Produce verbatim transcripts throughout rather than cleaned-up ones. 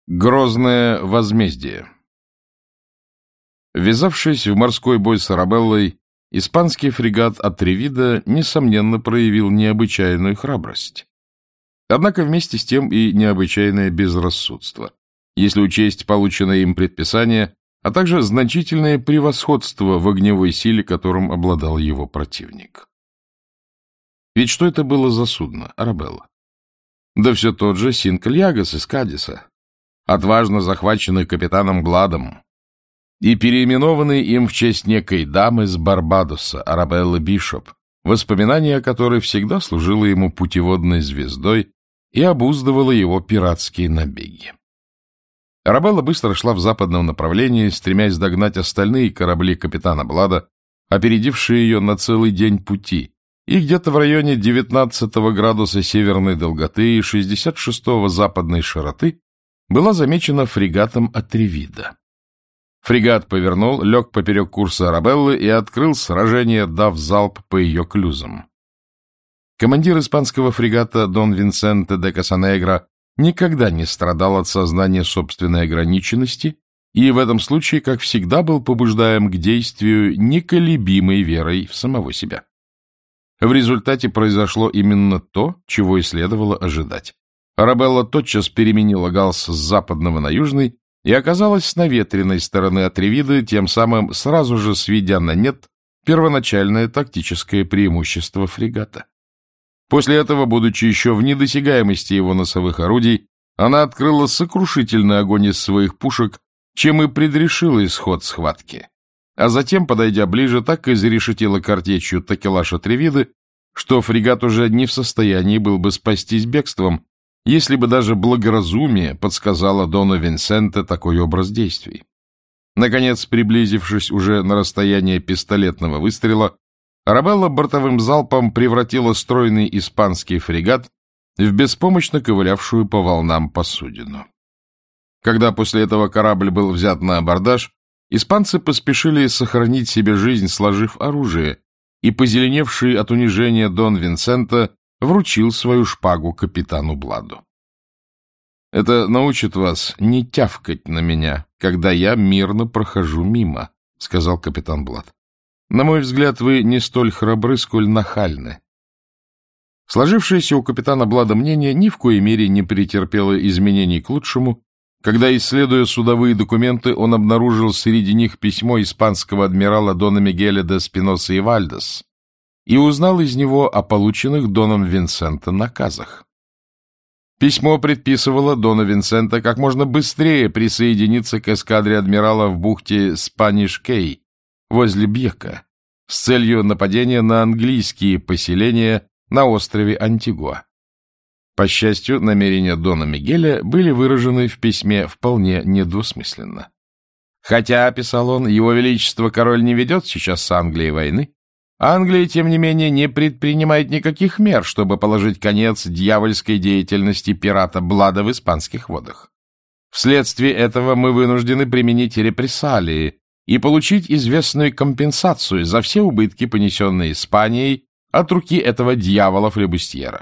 Грозное возмездие. Ввязавшись в морской бой с Арабеллой, испанский фрегат Атревида, несомненно, проявил необычайную храбрость. Однако вместе с тем и необычайное безрассудство, если учесть полученное им предписание, а также значительное превосходство в огневой силе, которым обладал его противник. Ведь что это было за судно, Арабелла? Да все тот же Синкальягас из Кадиса, отважно захваченный капитаном Бладом и переименованный им в честь некой дамы с Барбадоса, Арабеллы Бишоп, воспоминание о которой всегда служило ему путеводной звездой и обуздывало его пиратские набеги. Арабелла быстро шла в западном направлении, стремясь догнать остальные корабли капитана Блада, опередившие ее на целый день пути, и где-то в районе девятнадцатого градуса северной долготы и шестьдесят шестого западной широты была замечена фрегатом Атревида. Фрегат повернул, лег поперек курса Арабеллы и открыл сражение, дав залп по ее клюзам. Командир испанского фрегата Дон Винсенте де Касанегро никогда не страдал от сознания собственной ограниченности и в этом случае, как всегда, был побуждаем к действию неколебимой верой в самого себя. В результате произошло именно то, чего и следовало ожидать. Арабелла тотчас переменила галс с западного на южный и оказалась с наветренной стороны Атревида, тем самым сразу же сведя на нет первоначальное тактическое преимущество фрегата. После этого, будучи еще в недосягаемости его носовых орудий, она открыла сокрушительный огонь из своих пушек, чем и предрешила исход схватки. А затем, подойдя ближе, так и зарешетила картечью такелаж Атревиды, что фрегат уже не в состоянии был бы спастись бегством, если бы даже благоразумие подсказало Дону Винсенте такой образ действий. Наконец, приблизившись уже на расстояние пистолетного выстрела, Арабелла бортовым залпом превратила стройный испанский фрегат в беспомощно ковылявшую по волнам посудину. Когда после этого корабль был взят на абордаж, испанцы поспешили сохранить себе жизнь, сложив оружие, и позеленевший от унижения Дон Винсента вручил свою шпагу капитану Бладу. «Это научит вас не тявкать на меня, когда я мирно прохожу мимо», — сказал капитан Блад. «На мой взгляд, вы не столь храбры, сколь нахальны». Сложившееся у капитана Блада мнение ни в коей мере не претерпело изменений к лучшему, когда, исследуя судовые документы, он обнаружил среди них письмо испанского адмирала Дона Мигеля де Спиноса и Вальдес и узнал из него о полученных Доном Винсента наказах. Письмо предписывало Дону Винсента как можно быстрее присоединиться к эскадре адмирала в бухте Спаниш-Кей возле Бьека с целью нападения на английские поселения на острове Антигуа. По счастью, намерения Дона Мигеля были выражены в письме вполне недвусмысленно. Хотя, писал он, его величество король не ведет сейчас с Англией войны, Англия, тем не менее, не предпринимает никаких мер, чтобы положить конец дьявольской деятельности пирата Блада в испанских водах. Вследствие этого мы вынуждены применить репрессалии и получить известную компенсацию за все убытки, понесенные Испанией от руки этого дьявола-флебустьера.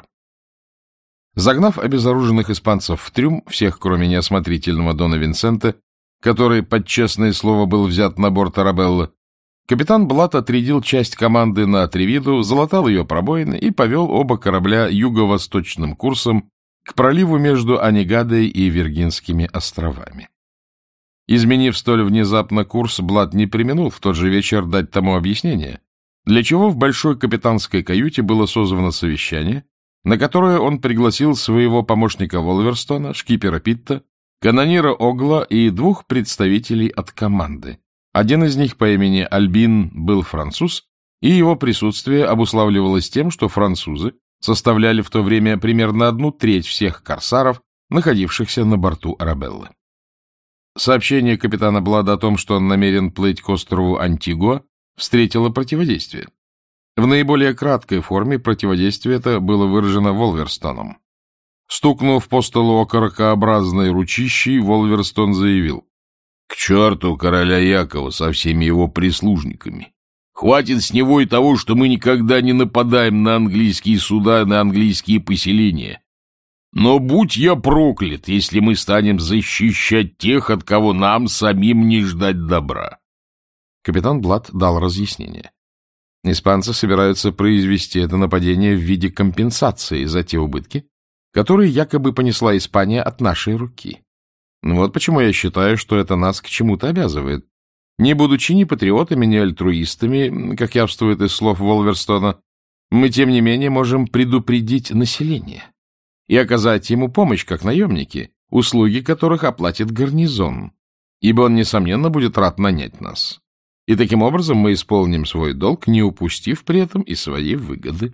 Загнав обезоруженных испанцев в трюм, всех, кроме неосмотрительного Дона Винсента, который, под честное слово, был взят на борт Арабеллы, капитан Блад отрядил часть команды на Атревиду, залатал ее пробоины и повел оба корабля юго-восточным курсом к проливу между Анегадой и Виргинскими островами. Изменив столь внезапно курс, Блад не преминул в тот же вечер дать тому объяснение, для чего в большой капитанской каюте было созвано совещание, на которое он пригласил своего помощника Волверстона, шкипера Питта, канонира Огла и двух представителей от команды. Один из них по имени Альбин был француз, и его присутствие обуславливалось тем, что французы составляли в то время примерно одну треть всех корсаров, находившихся на борту Арабеллы. Сообщение капитана Блада о том, что он намерен плыть к острову Антигуа, встретило противодействие. В наиболее краткой форме противодействие это было выражено Волверстоном. Стукнув по столу окорокообразной ручищей, Волверстон заявил: «К черту короля Якова со всеми его прислужниками! Хватит с него и того, что мы никогда не нападаем на английские суда, на английские поселения. Но будь я проклят, если мы станем защищать тех, от кого нам самим не ждать добра. Капитан Блад дал разъяснение. Испанцы собираются произвести это нападение в виде компенсации за те убытки, которые якобы понесла Испания от нашей руки. Вот почему я считаю, что это нас к чему-то обязывает. Не будучи ни патриотами, ни альтруистами, как явствует из слов Волверстона, мы, тем не менее, можем предупредить население и оказать ему помощь, как наемники, услуги которых оплатит гарнизон, ибо он, несомненно, будет рад нанять нас. И таким образом мы исполним свой долг, не упустив при этом и свои выгоды.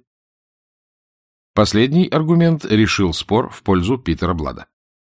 Последний аргумент решил спор в пользу Питера Блада.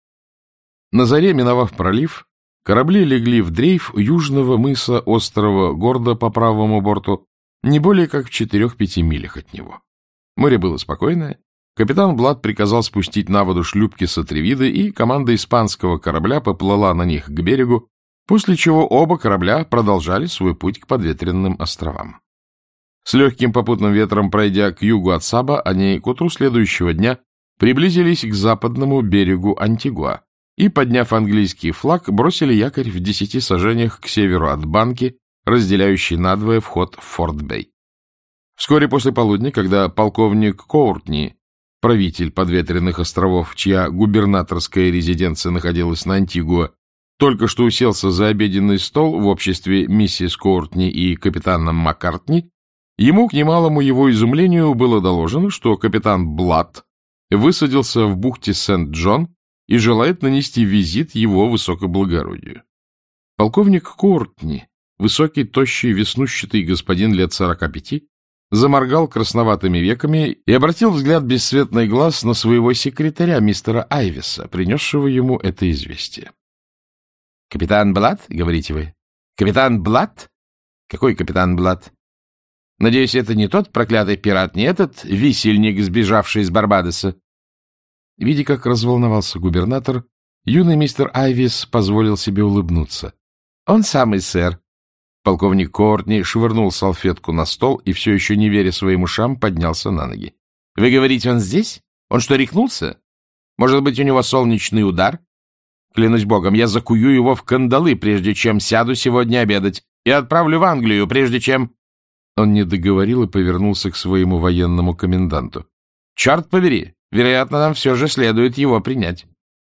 На заре, миновав пролив, корабли легли в дрейф южного мыса острова Гордо по правому борту, не более как в четырех-пяти милях от него. Море было спокойное. Капитан Блад приказал спустить на воду шлюпки с Атревиды, и команда испанского корабля поплыла на них к берегу, после чего оба корабля продолжали свой путь к подветренным островам. С легким попутным ветром, пройдя к югу от Саба, они к утру следующего дня приблизились к западному берегу Антигуа и, подняв английский флаг, бросили якорь в десяти сажениях к северу от банки, разделяющей надвое вход в Форт-Бэй. Вскоре после полудня, когда полковник Коуртни, правитель подветренных островов, чья губернаторская резиденция находилась на Антигуа, только что уселся за обеденный стол в обществе миссис Коуртни и капитана Маккартни, ему, к немалому его изумлению, было доложено, что капитан Блад высадился в бухте Сент-Джон и желает нанести визит его высокоблагородию. Полковник Коуртни, высокий, тощий, веснущатый господин лет сорока пяти, заморгал красноватыми веками и обратил взгляд бесцветный глаз на своего секретаря, мистера Айвиса, принесшего ему это известие. — Капитан Блад, говорите вы? Капитан Блад? Какой капитан Блад? Надеюсь, это не тот проклятый пират, не этот висельник, сбежавший из Барбадоса? Видя, как разволновался губернатор, юный мистер Айвис позволил себе улыбнуться. — Он самый, сэр. Полковник Коуртни швырнул салфетку на стол и, все еще не веря своим ушам, поднялся на ноги. — Вы говорите, он здесь? Он что, рехнулся? Может быть, у него солнечный удар? Клянусь богом, я закую его в кандалы, прежде чем сяду сегодня обедать, и отправлю в Англию, прежде чем... Он не договорил и повернулся к своему военному коменданту. — Черт побери! Вероятно, нам все же следует его принять.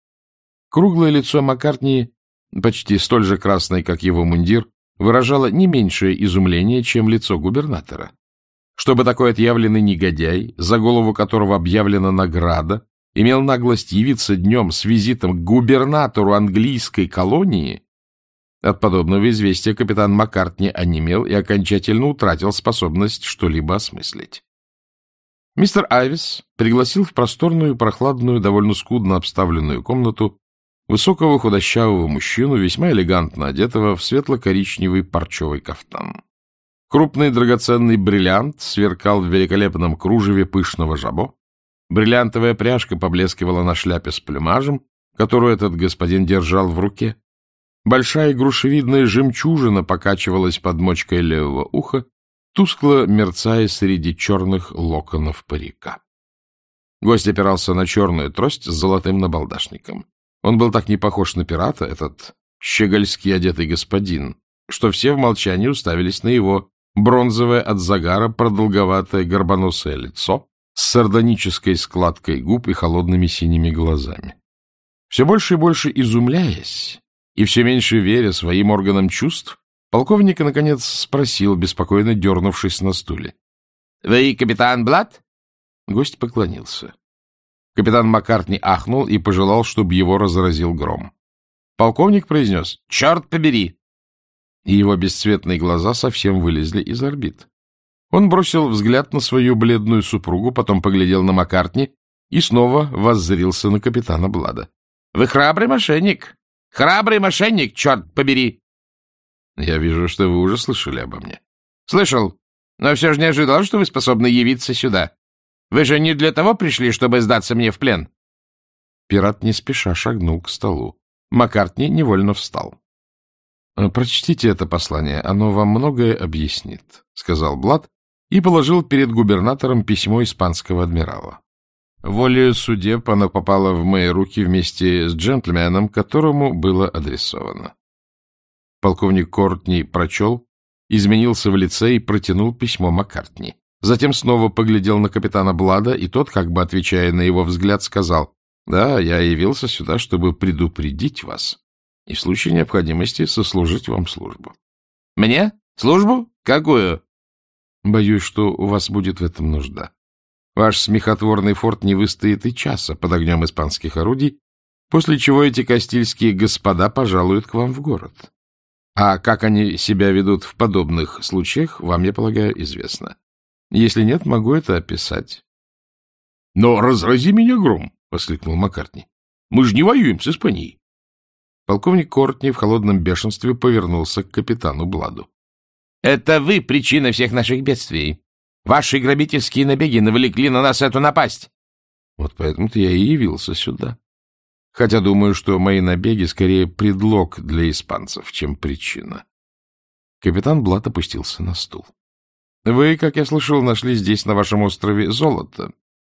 Круглое лицо Маккартни, почти столь же красное, как его мундир, выражало не меньшее изумление, чем лицо губернатора. Чтобы такой отъявленный негодяй, за голову которого объявлена награда, имел наглость явиться днем с визитом к губернатору английской колонии, от подобного известия капитан Маккартни онемел и окончательно утратил способность что-либо осмыслить. Мистер Айвис пригласил в просторную, прохладную, довольно скудно обставленную комнату высокого худощавого мужчину, весьма элегантно одетого в светло-коричневый парчевый кафтан. Крупный драгоценный бриллиант сверкал в великолепном кружеве пышного жабо, бриллиантовая пряжка поблескивала на шляпе с плюмажем, которую этот господин держал в руке. Большая грушевидная жемчужина покачивалась под мочкой левого уха, тускло мерцая среди черных локонов парика. Гость опирался на черную трость с золотым набалдашником. Он был так не похож на пирата, этот щегольски одетый господин, что все в молчании уставились на его бронзовое от загара продолговатое горбоносое лицо с сардонической складкой губ и холодными синими глазами. Все больше и больше изумляясь и все меньше веря своим органам чувств, полковник, наконец, спросил, беспокойно дернувшись на стуле. — Вы капитан Блад? Гость поклонился. Капитан Маккартни ахнул и пожелал, чтобы его разразил гром. Полковник произнес: «Черт побери!» И его бесцветные глаза совсем вылезли из орбит. Он бросил взгляд на свою бледную супругу, потом поглядел на Маккартни и снова воззрился на капитана Блада. — Вы храбрый мошенник! Храбрый мошенник, черт побери! — Я вижу, что вы уже слышали обо мне. — Слышал, но все же не ожидал, что вы способны явиться сюда. Вы же не для того пришли, чтобы сдаться мне в плен. Пират не спеша шагнул к столу. Маккартни невольно встал. — Прочтите это послание, оно вам многое объяснит, — сказал Блад и положил перед губернатором письмо испанского адмирала. Волею судеб она попала в мои руки вместе с джентльменом, которому было адресовано. Полковник Кортни прочел, изменился в лице и протянул письмо Маккартни. Затем снова поглядел на капитана Блада, и тот, как бы отвечая на его взгляд, сказал: «Да, я явился сюда, чтобы предупредить вас и в случае необходимости сослужить вам службу». «Мне? Службу? Какую?» «Боюсь, что у вас будет в этом нужда. Ваш смехотворный форт не выстоит и часа под огнем испанских орудий, после чего эти кастильские господа пожалуют к вам в город. А как они себя ведут в подобных случаях, вам, я полагаю, известно. Если нет, могу это описать». «Но разрази меня гром!» — воскликнул Маккартни. «Мы же не воюем с Испанией!» Полковник Кортни в холодном бешенстве повернулся к капитану Бладу. — Это вы причина всех наших бедствий. Ваши грабительские набеги навлекли на нас эту напасть. — Вот поэтому-то я и явился сюда. Хотя думаю, что мои набеги скорее предлог для испанцев, чем причина. Капитан Блад опустился на стул. — Вы, как я слышал, нашли здесь, на вашем острове, золото.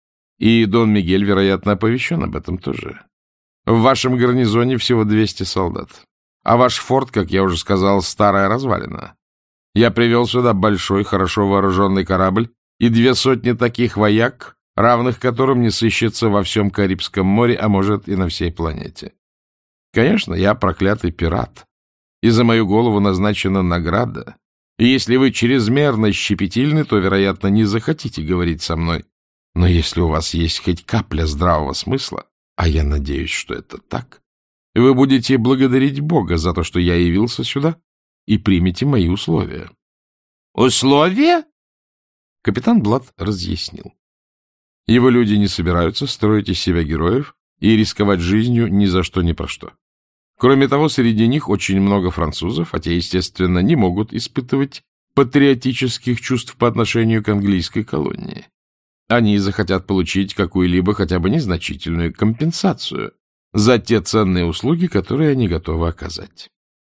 И Дон Мигель, вероятно, оповещен об этом тоже. В вашем гарнизоне всего двести солдат. А ваш форт, как я уже сказал, старая развалина. Я привел сюда большой, хорошо вооруженный корабль и две сотни таких вояк, равных которым не сыщется во всем Карибском море, а может и на всей планете. Конечно, я проклятый пират, и за мою голову назначена награда. И если вы чрезмерно щепетильны, то, вероятно, не захотите говорить со мной. Но если у вас есть хоть капля здравого смысла, а я надеюсь, что это так, вы будете благодарить Бога за то, что я явился сюда, и примите мои условия. — Условия? Капитан Блад разъяснил. Его люди не собираются строить из себя героев и рисковать жизнью ни за что ни про что. Кроме того, среди них очень много французов, а те, естественно, не могут испытывать патриотических чувств по отношению к английской колонии. Они захотят получить какую-либо хотя бы незначительную компенсацию за те ценные услуги, которые они готовы оказать.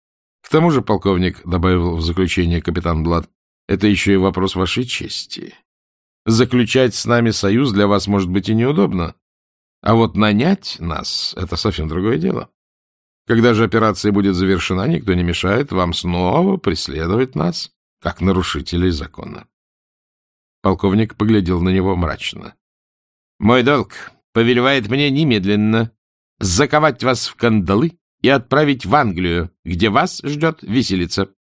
К тому же, полковник, — добавил в заключение капитан Блад, — это еще и вопрос вашей чести. Заключать с нами союз для вас, может быть, и неудобно, а вот нанять нас — это совсем другое дело. Когда же операция будет завершена, никто не мешает вам снова преследовать нас, как нарушителей закона. Полковник поглядел на него мрачно. — Мой долг повелевает мне немедленно заковать вас в кандалы и отправить в Англию, где вас ждет виселица.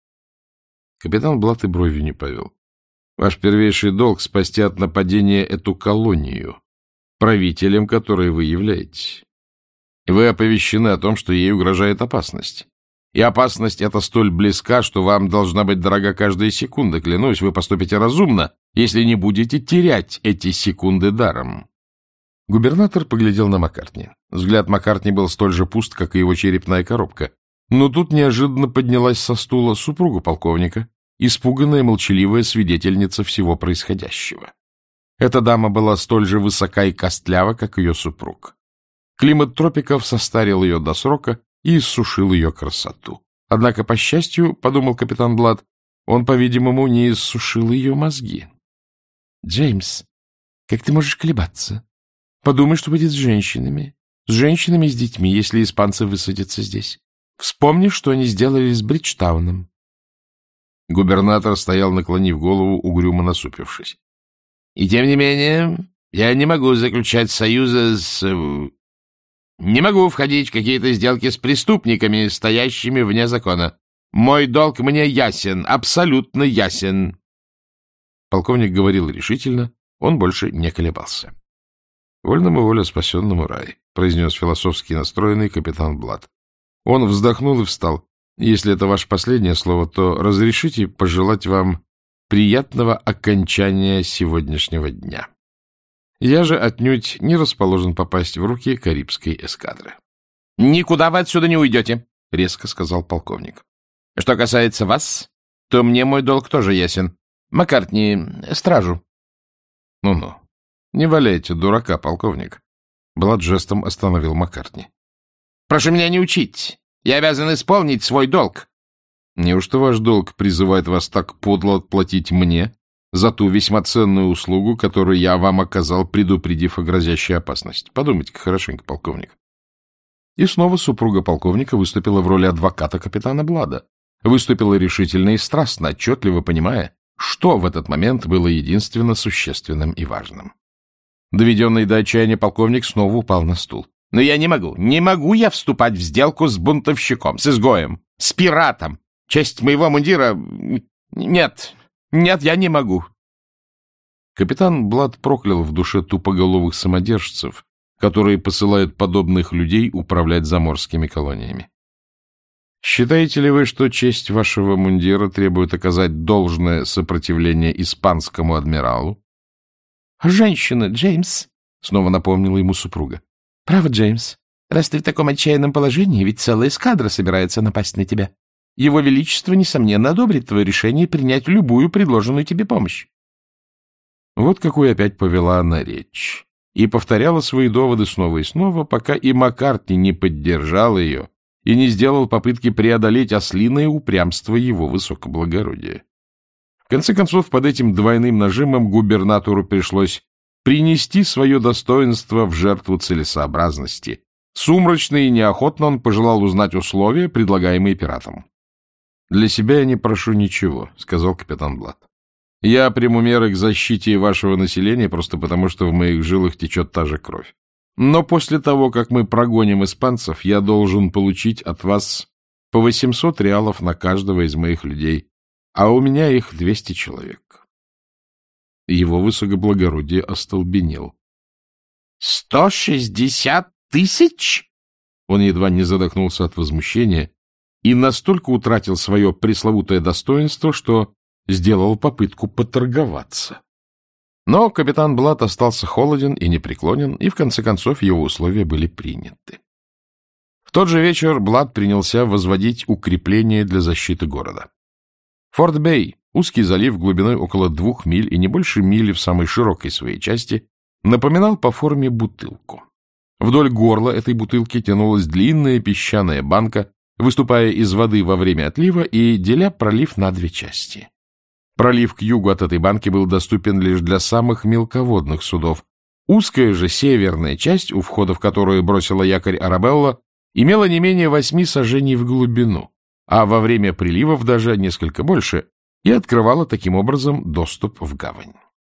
Капитан Блад и бровью не повел. Ваш первейший долг — спасти от нападения эту колонию, правителем которой вы являетесь. Вы оповещены о том, что ей угрожает опасность. И опасность эта столь близка, что вам должна быть дорога каждая секунда. Клянусь, вы поступите разумно, если не будете терять эти секунды даром. Губернатор поглядел на Маккартни. Взгляд Маккартни был столь же пуст, как и его черепная коробка. Но тут неожиданно поднялась со стула супруга полковника, испуганная молчаливая свидетельница всего происходящего. Эта дама была столь же высока и костлява, как ее супруг. Климат тропиков состарил ее до срока и иссушил ее красоту. Однако, по счастью, — подумал капитан Блад, — он, по-видимому, не иссушил ее мозги. — Джеймс, как ты можешь колебаться? Подумай, что будет с женщинами, с женщинами и с детьми, если испанцы высадятся здесь. Вспомни, что они сделали с Бриджтауном. Губернатор стоял, наклонив голову, угрюмо насупившись. — И тем не менее, я не могу заключать союза с... Не могу входить в какие-то сделки с преступниками, стоящими вне закона. Мой долг мне ясен, абсолютно ясен. Полковник говорил решительно, он больше не колебался. — Вольному воля, спасенному рай, — произнес философски настроенный капитан Блад. Он вздохнул и встал. — Если это ваше последнее слово, то разрешите пожелать вам приятного окончания сегодняшнего дня. Я же отнюдь не расположен попасть в руки Карибской эскадры. — Никуда вы отсюда не уйдете, — резко сказал полковник. — Что касается вас, то мне мой долг тоже ясен. Маккартни, стражу. Ну — Ну-ну, не валяйте дурака, полковник. Блад жестом остановил Маккартни. — Прошу меня не учить. Я обязан исполнить свой долг. — Неужто ваш долг призывает вас так подло отплатить мне за ту весьма ценную услугу, которую я вам оказал, предупредив о грозящей опасности. Подумайте-ка хорошенько, полковник. И снова супруга полковника выступила в роли адвоката капитана Блада. Выступила решительно и страстно, отчетливо понимая, что в этот момент было единственно существенным и важным. Доведенный до отчаяния полковник снова упал на стул. — Но я не могу, не могу я вступать в сделку с бунтовщиком, с изгоем, с пиратом. Честь моего мундира... Нет, нет, я не могу. Капитан Блад проклял в душе тупоголовых самодержцев, которые посылают подобных людей управлять заморскими колониями. Считаете ли вы, что честь вашего мундира требует оказать должное сопротивление испанскому адмиралу? — Женщина, Джеймс, — снова напомнила ему супруга. — Право, Джеймс, раз ты в таком отчаянном положении, ведь целая эскадра собирается напасть на тебя. Его Величество, несомненно, одобрит твое решение принять любую предложенную тебе помощь. Вот какую опять повела она речь. И повторяла свои доводы снова и снова, пока и Маккартни не поддержал ее и не сделал попытки преодолеть ослиное упрямство его высокоблагородия. В конце концов, под этим двойным нажимом губернатору пришлось принести свое достоинство в жертву целесообразности. Сумрачно и неохотно он пожелал узнать условия, предлагаемые пиратом. — Для себя я не прошу ничего, — сказал капитан Блад. — Я приму меры к защите вашего населения просто потому, что в моих жилах течет та же кровь. Но после того, как мы прогоним испанцев, я должен получить от вас по восемьсот реалов на каждого из моих людей, а у меня их двести человек. Его высокоблагородие остолбенел. — Сто шестьдесят тысяч? Он едва не задохнулся от возмущения и настолько утратил свое пресловутое достоинство, что сделал попытку поторговаться. Но капитан Блад остался холоден и непреклонен, и в конце концов его условия были приняты. В тот же вечер Блад принялся возводить укрепления для защиты города. Форт-Бэй, узкий залив глубиной около двух миль и не больше мили в самой широкой своей части, напоминал по форме бутылку. Вдоль горла этой бутылки тянулась длинная песчаная банка, выступая из воды во время отлива и деля пролив на две части. Пролив к югу от этой банки был доступен лишь для самых мелководных судов. Узкая же северная часть, у входа в которую бросила якорь Арабелла, имела не менее восьми саженей в глубину, а во время приливов даже несколько больше, и открывала таким образом доступ в гавань.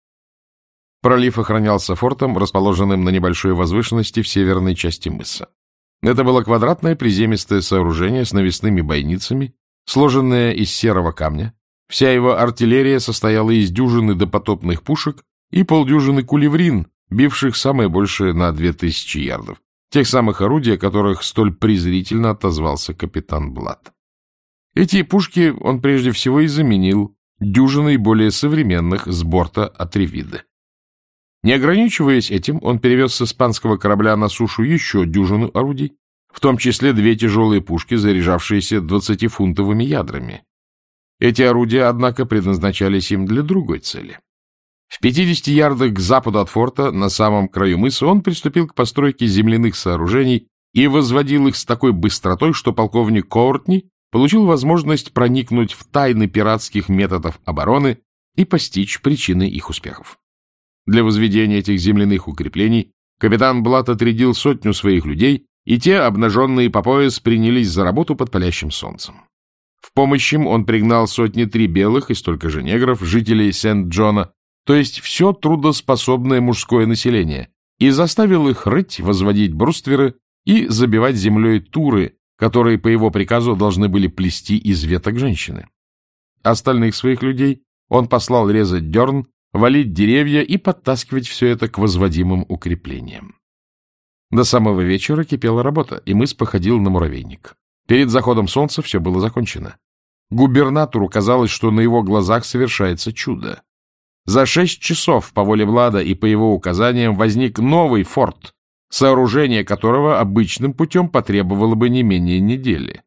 Пролив охранялся фортом, расположенным на небольшой возвышенности в северной части мыса. Это было квадратное приземистое сооружение с навесными бойницами, сложенное из серого камня. Вся его артиллерия состояла из дюжины допотопных пушек и полдюжины кулеврин, бивших самое большее на две тысячи ярдов, тех самых орудий, о которых столь презрительно отозвался капитан Блад. Эти пушки он прежде всего и заменил дюжиной более современных с борта Атревиды. Не ограничиваясь этим, он перевез с испанского корабля на сушу еще дюжину орудий, в том числе две тяжелые пушки, заряжавшиеся двадцатифунтовыми ядрами. Эти орудия, однако, предназначались им для другой цели. В пятидесяти ярдах к западу от форта, на самом краю мыса, он приступил к постройке земляных сооружений и возводил их с такой быстротой, что полковник Коуртни получил возможность проникнуть в тайны пиратских методов обороны и постичь причины их успехов. Для возведения этих земляных укреплений капитан Блад отрядил сотню своих людей, и те, обнаженные по пояс, принялись за работу под палящим солнцем. В помощь им он пригнал сотни три белых и столько же негров, жителей Сент-Джона, то есть все трудоспособное мужское население, и заставил их рыть, возводить брустверы и забивать землей туры, которые по его приказу должны были плести из веток женщины. Остальных своих людей он послал резать дерн, валить деревья и подтаскивать все это к возводимым укреплениям. До самого вечера кипела работа, и мыс походил на муравейник. Перед заходом солнца все было закончено. Губернатору казалось, что на его глазах совершается чудо. За шесть часов по воле Блада и по его указаниям возник новый форт, сооружение которого обычным путем потребовало бы не менее недели.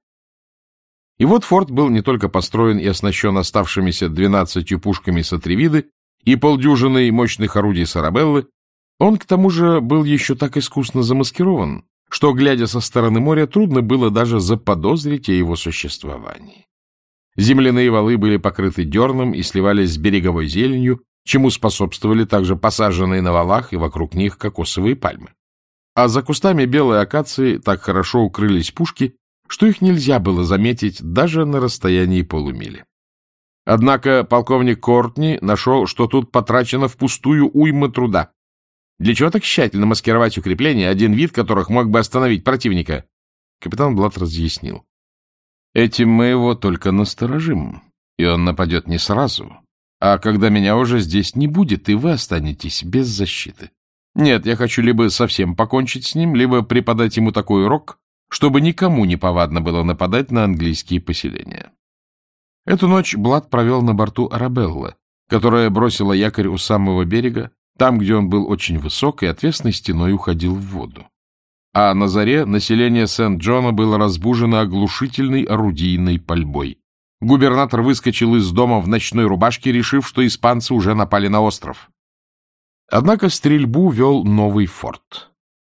И вот форт был не только построен и оснащен оставшимися двенадцатью пушками с Атревиды и полдюжиной мощных орудий с Арабеллы, он к тому же был еще так искусно замаскирован, что, глядя со стороны моря, трудно было даже заподозрить о его существовании. Земляные валы были покрыты дерном и сливались с береговой зеленью, чему способствовали также посаженные на валах и вокруг них кокосовые пальмы. А за кустами белой акации так хорошо укрылись пушки, что их нельзя было заметить даже на расстоянии полумили. Однако полковник Кортни нашел, что тут потрачено впустую уйма труда. Для чего так тщательно маскировать укрепления, один вид которых мог бы остановить противника? Капитан Блатт разъяснил. Этим мы его только насторожим, и он нападет не сразу, а когда меня уже здесь не будет, и вы останетесь без защиты. Нет, я хочу либо совсем покончить с ним, либо преподать ему такой урок, чтобы никому не повадно было нападать на английские поселения. Эту ночь Блатт провел на борту Арабеллы, которая бросила якорь у самого берега, там, где он был очень высок и отвесной стеной уходил в воду. А на заре население Сент-Джона было разбужено оглушительной орудийной пальбой. Губернатор выскочил из дома в ночной рубашке, решив, что испанцы уже напали на остров. Однако стрельбу вел новый форт.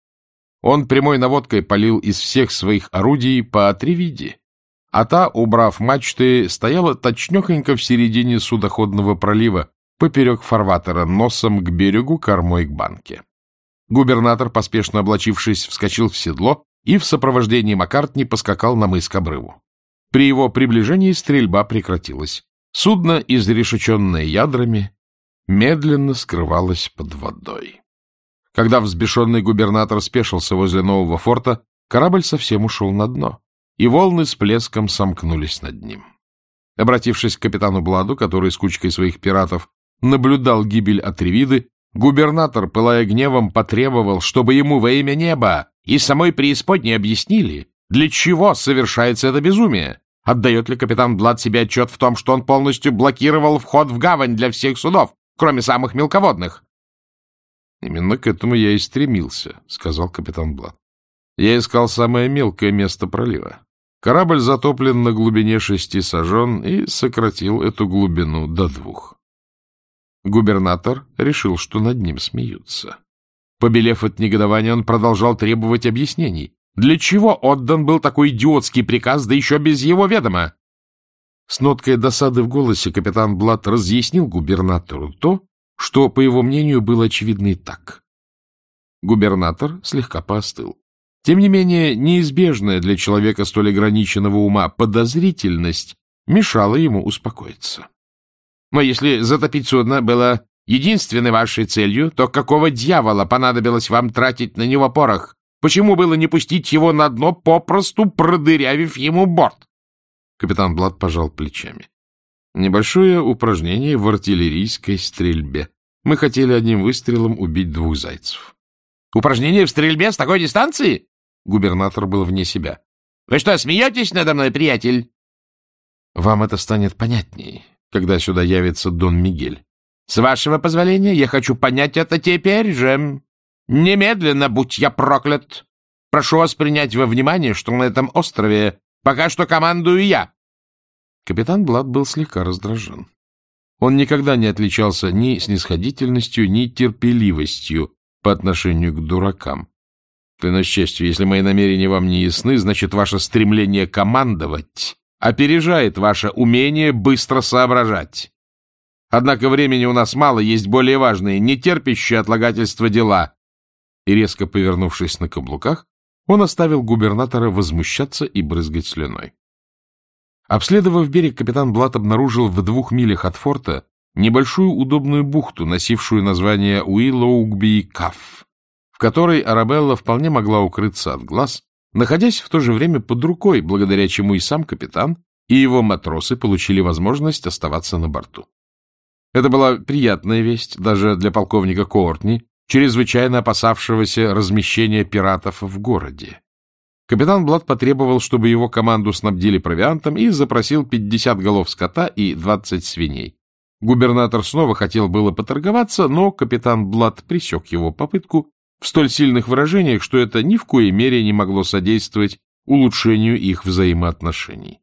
Он прямой наводкой палил из всех своих орудий по Атревиде, а та, убрав мачты, стояла точнёхонько в середине судоходного пролива, поперек фарватера, носом к берегу, кормой к банке. Губернатор, поспешно облачившись, вскочил в седло и в сопровождении Маккартни поскакал на мыс к обрыву. При его приближении стрельба прекратилась. Судно, изрешеченное ядрами, медленно скрывалось под водой. Когда взбешенный губернатор спешился возле нового форта, корабль совсем ушел на дно, и волны с плеском сомкнулись над ним. Обратившись к капитану Бладу, который с кучкой своих пиратов наблюдал гибель Атревиды, губернатор, пылая гневом, потребовал, чтобы ему во имя неба и самой преисподней объяснили, для чего совершается это безумие. Отдает ли капитан Блад себе отчет в том, что он полностью блокировал вход в гавань для всех судов, кроме самых мелководных? — Именно к этому я и стремился, — сказал капитан Блад. Я искал самое мелкое место пролива. Корабль затоплен на глубине шести сажен и сократил эту глубину до двух. Губернатор решил, что над ним смеются. Побелев от негодования, он продолжал требовать объяснений. Для чего отдан был такой идиотский приказ, да еще без его ведома? С ноткой досады в голосе капитан Блад разъяснил губернатору то, что, по его мнению, было очевидно и так. Губернатор слегка поостыл. Тем не менее, неизбежная для человека столь ограниченного ума подозрительность мешала ему успокоиться. Но если затопить судно было единственной вашей целью, то какого дьявола понадобилось вам тратить на него порох? Почему было не пустить его на дно, попросту продырявив ему борт? Капитан Блад пожал плечами. Небольшое упражнение в артиллерийской стрельбе. Мы хотели одним выстрелом убить двух зайцев. Упражнение в стрельбе с такой дистанции? Губернатор был вне себя. Вы что, смеетесь надо мной, приятель? Вам это станет понятней, когда сюда явится Дон Мигель. С вашего позволения, я хочу понять это теперь же. Немедленно, будь я проклят. Прошу вас принять во внимание, что на этом острове пока что командую я. Капитан Блад был слегка раздражен. Он никогда не отличался ни снисходительностью, ни терпеливостью по отношению к дуракам. Клянусь честью, если мои намерения вам не ясны, значит, ваше стремление командовать опережает ваше умение быстро соображать. Однако времени у нас мало, есть более важные, не терпящие отлагательства дела. И, резко повернувшись на каблуках, он оставил губернатора возмущаться и брызгать слюной. Обследовав берег, капитан Блад обнаружил в двух милях от форта небольшую удобную бухту, носившую название Уиллоугби-Каф, в которой Арабелла вполне могла укрыться от глаз, находясь в то же время под рукой, благодаря чему и сам капитан, и его матросы получили возможность оставаться на борту. Это была приятная весть даже для полковника Кортни, чрезвычайно опасавшегося размещения пиратов в городе. Капитан Блад потребовал, чтобы его команду снабдили провиантом, и запросил пятьдесят голов скота и двадцать свиней. Губернатор снова хотел было поторговаться, но капитан Блад пресек его попытку в столь сильных выражениях, что это ни в коей мере не могло содействовать улучшению их взаимоотношений.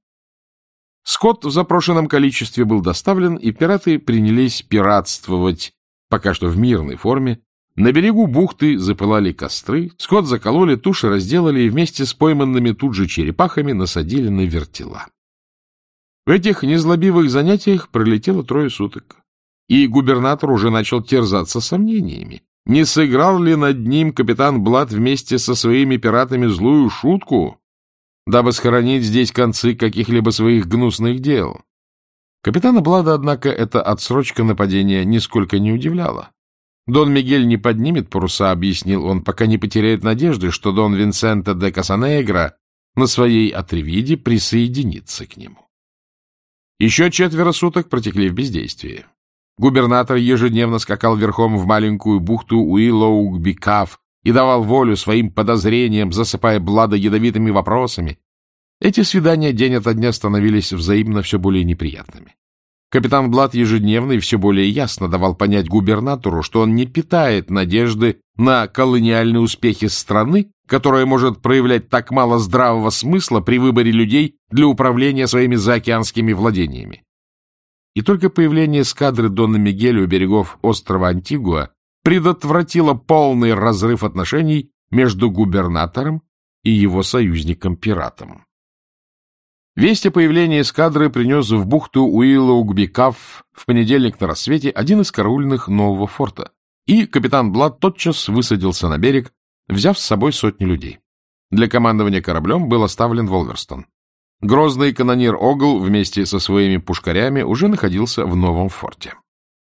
Скот в запрошенном количестве был доставлен, и пираты принялись пиратствовать, пока что в мирной форме. На берегу бухты запылали костры, скот закололи, туши разделали и вместе с пойманными тут же черепахами насадили на вертела. В этих незлобивых занятиях пролетело трое суток, и губернатор уже начал терзаться сомнениями. Не сыграл ли над ним капитан Блад вместе со своими пиратами злую шутку, дабы схоронить здесь концы каких-либо своих гнусных дел? Капитана Блада, однако, эта отсрочка нападения нисколько не удивляла. Дон Мигель не поднимет паруса, объяснил он, пока не потеряет надежды, что Дон Винсенто де Касанегро на своей Атревиде присоединится к нему. Еще четверо суток протекли в бездействии. Губернатор ежедневно скакал верхом в маленькую бухту Уиллоугби-Кав и давал волю своим подозрениям, засыпая Блада ядовитыми вопросами. Эти свидания день ото дня становились взаимно все более неприятными. Капитан Блад ежедневно и все более ясно давал понять губернатору, что он не питает надежды на колониальные успехи страны, которая может проявлять так мало здравого смысла при выборе людей для управления своими заокеанскими владениями. И только появление эскадры Дона Мигеля у берегов острова Антигуа предотвратило полный разрыв отношений между губернатором и его союзником-пиратом. Весть о появлении эскадры принес в бухту Уиллоугби-Кав в понедельник на рассвете один из караульных нового форта, и капитан Блад тотчас высадился на берег, взяв с собой сотню людей. Для командования кораблем был оставлен Волверстон. Грозный канонир Огл вместе со своими пушкарями уже находился в новом форте.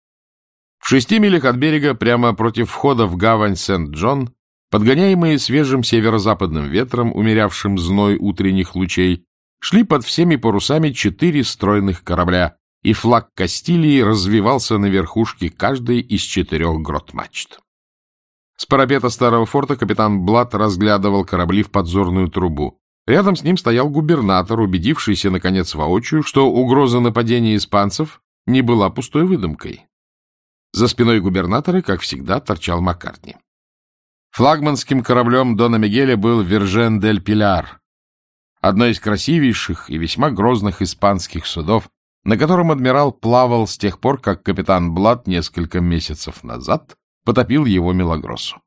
В шести милях от берега, прямо против входа в гавань Сент-Джон, подгоняемые свежим северо-западным ветром, умерявшим зной утренних лучей, шли под всеми парусами четыре стройных корабля, и флаг Кастилии развивался на верхушке каждой из четырех грот-мачт. С парапета старого форта капитан Блад разглядывал корабли в подзорную трубу. Рядом с ним стоял губернатор, убедившийся, наконец, воочию, что угроза нападения испанцев не была пустой выдумкой. За спиной губернатора, как всегда, торчал Маккартни. Флагманским кораблем Дона Мигеля был Виржен дель Пиляр, одно из красивейших и весьма грозных испанских судов, на котором адмирал плавал с тех пор, как капитан Блад несколько месяцев назад потопил его Милагроссу.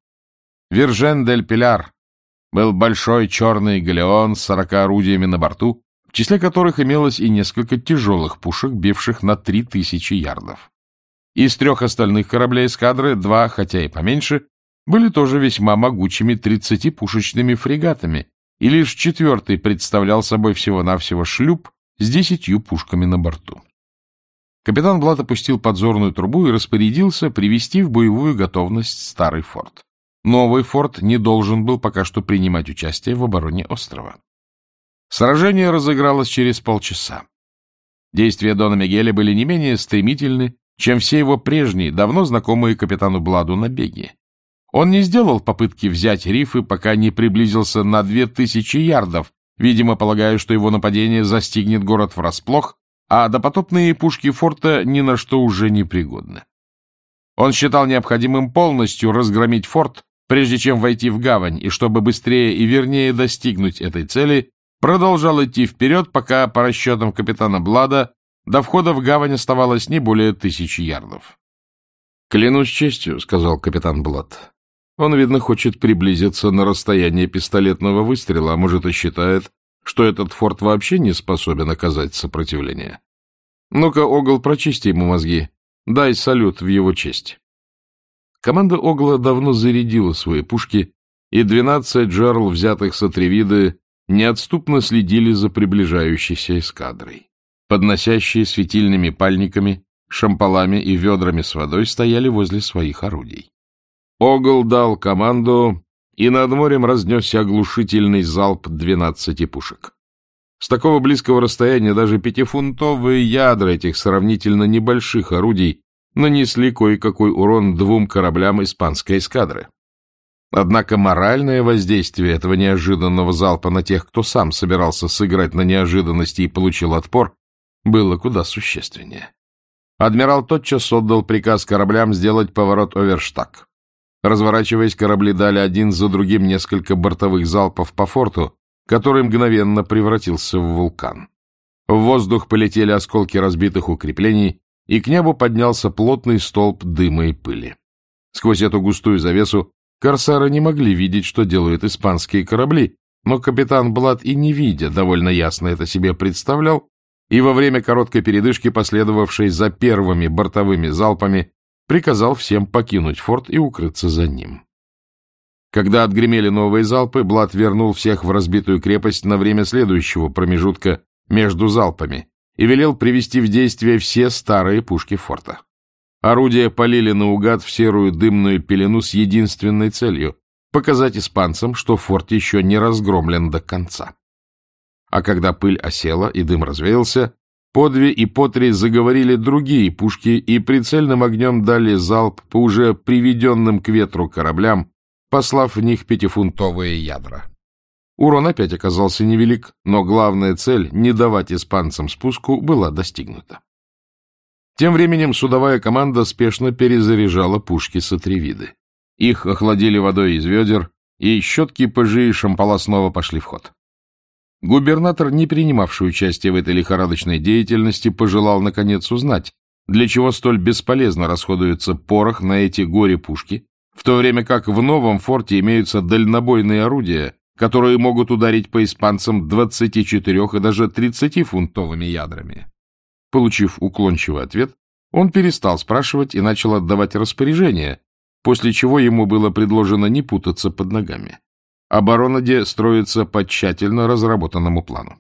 Виржен дель Пиляр был большой черный галеон с сорока орудиями на борту, в числе которых имелось и несколько тяжелых пушек, бивших на три тысячи ярдов. Из трех остальных кораблей эскадры два, хотя и поменьше, были тоже весьма могучими тридцатипушечными фрегатами, и лишь четвертый представлял собой всего-навсего шлюп с десятью пушками на борту. Капитан Блад опустил подзорную трубу и распорядился привести в боевую готовность старый форт. Новый форт не должен был пока что принимать участие в обороне острова. Сражение разыгралось через полчаса. Действия Дона Мигеля были не менее стремительны, чем все его прежние, давно знакомые капитану Бладу набеги. Он не сделал попытки взять рифы, пока не приблизился на две тысячи ярдов, видимо, полагая, что его нападение застигнет город врасплох, а допотопные пушки форта ни на что уже не пригодны. Он считал необходимым полностью разгромить форт, прежде чем войти в гавань, и чтобы быстрее и вернее достигнуть этой цели, продолжал идти вперед, пока, по расчетам капитана Блада, до входа в гавань оставалось не более тысячи ярдов. — Клянусь честью, — сказал капитан Блад. Он, видно, хочет приблизиться на расстояние пистолетного выстрела, а может и считает, что этот форт вообще не способен оказать сопротивление. Ну-ка, Огл, прочисти ему мозги. Дай салют в его честь. Команда Огла давно зарядила свои пушки, и двенадцать джерл, взятых с Атревиды, неотступно следили за приближающейся эскадрой. Подносящие светильными пальниками, шампалами и ведрами с водой стояли возле своих орудий. Огл дал команду, и над морем разнесся оглушительный залп двенадцати пушек. С такого близкого расстояния даже пятифунтовые ядра этих сравнительно небольших орудий нанесли кое-какой урон двум кораблям испанской эскадры. Однако моральное воздействие этого неожиданного залпа на тех, кто сам собирался сыграть на неожиданности и получил отпор, было куда существеннее. Адмирал тотчас отдал приказ кораблям сделать поворот оверштаг. Разворачиваясь, корабли дали один за другим несколько бортовых залпов по форту, который мгновенно превратился в вулкан. В воздух полетели осколки разбитых укреплений, и к небу поднялся плотный столб дыма и пыли. Сквозь эту густую завесу корсары не могли видеть, что делают испанские корабли, но капитан Блад и не видя, довольно ясно это себе представлял, и во время короткой передышки, последовавшей за первыми бортовыми залпами, приказал всем покинуть форт и укрыться за ним. Когда отгремели новые залпы, Блад вернул всех в разбитую крепость на время следующего промежутка между залпами и велел привести в действие все старые пушки форта. Орудия полили наугад в серую дымную пелену с единственной целью — показать испанцам, что форт еще не разгромлен до конца. А когда пыль осела и дым развеялся, по две и по три заговорили другие пушки и прицельным огнем дали залп по уже приведенным к ветру кораблям, послав в них пятифунтовые ядра. Урон опять оказался невелик, но главная цель — не давать испанцам спуску — была достигнута. Тем временем судовая команда спешно перезаряжала пушки с Атревиды. Их охладили водой из ведер, и щетки, пыжи и шампала снова пошли в ход. Губернатор, не принимавший участие в этой лихорадочной деятельности, пожелал, наконец, узнать, для чего столь бесполезно расходуется порох на эти горе-пушки, в то время как в новом форте имеются дальнобойные орудия, которые могут ударить по испанцам двадцати четырёх и даже тридцатифунтовыми ядрами. Получив уклончивый ответ, он перестал спрашивать и начал отдавать распоряжения, после чего ему было предложено не путаться под ногами. Оборона де строится по тщательно разработанному плану.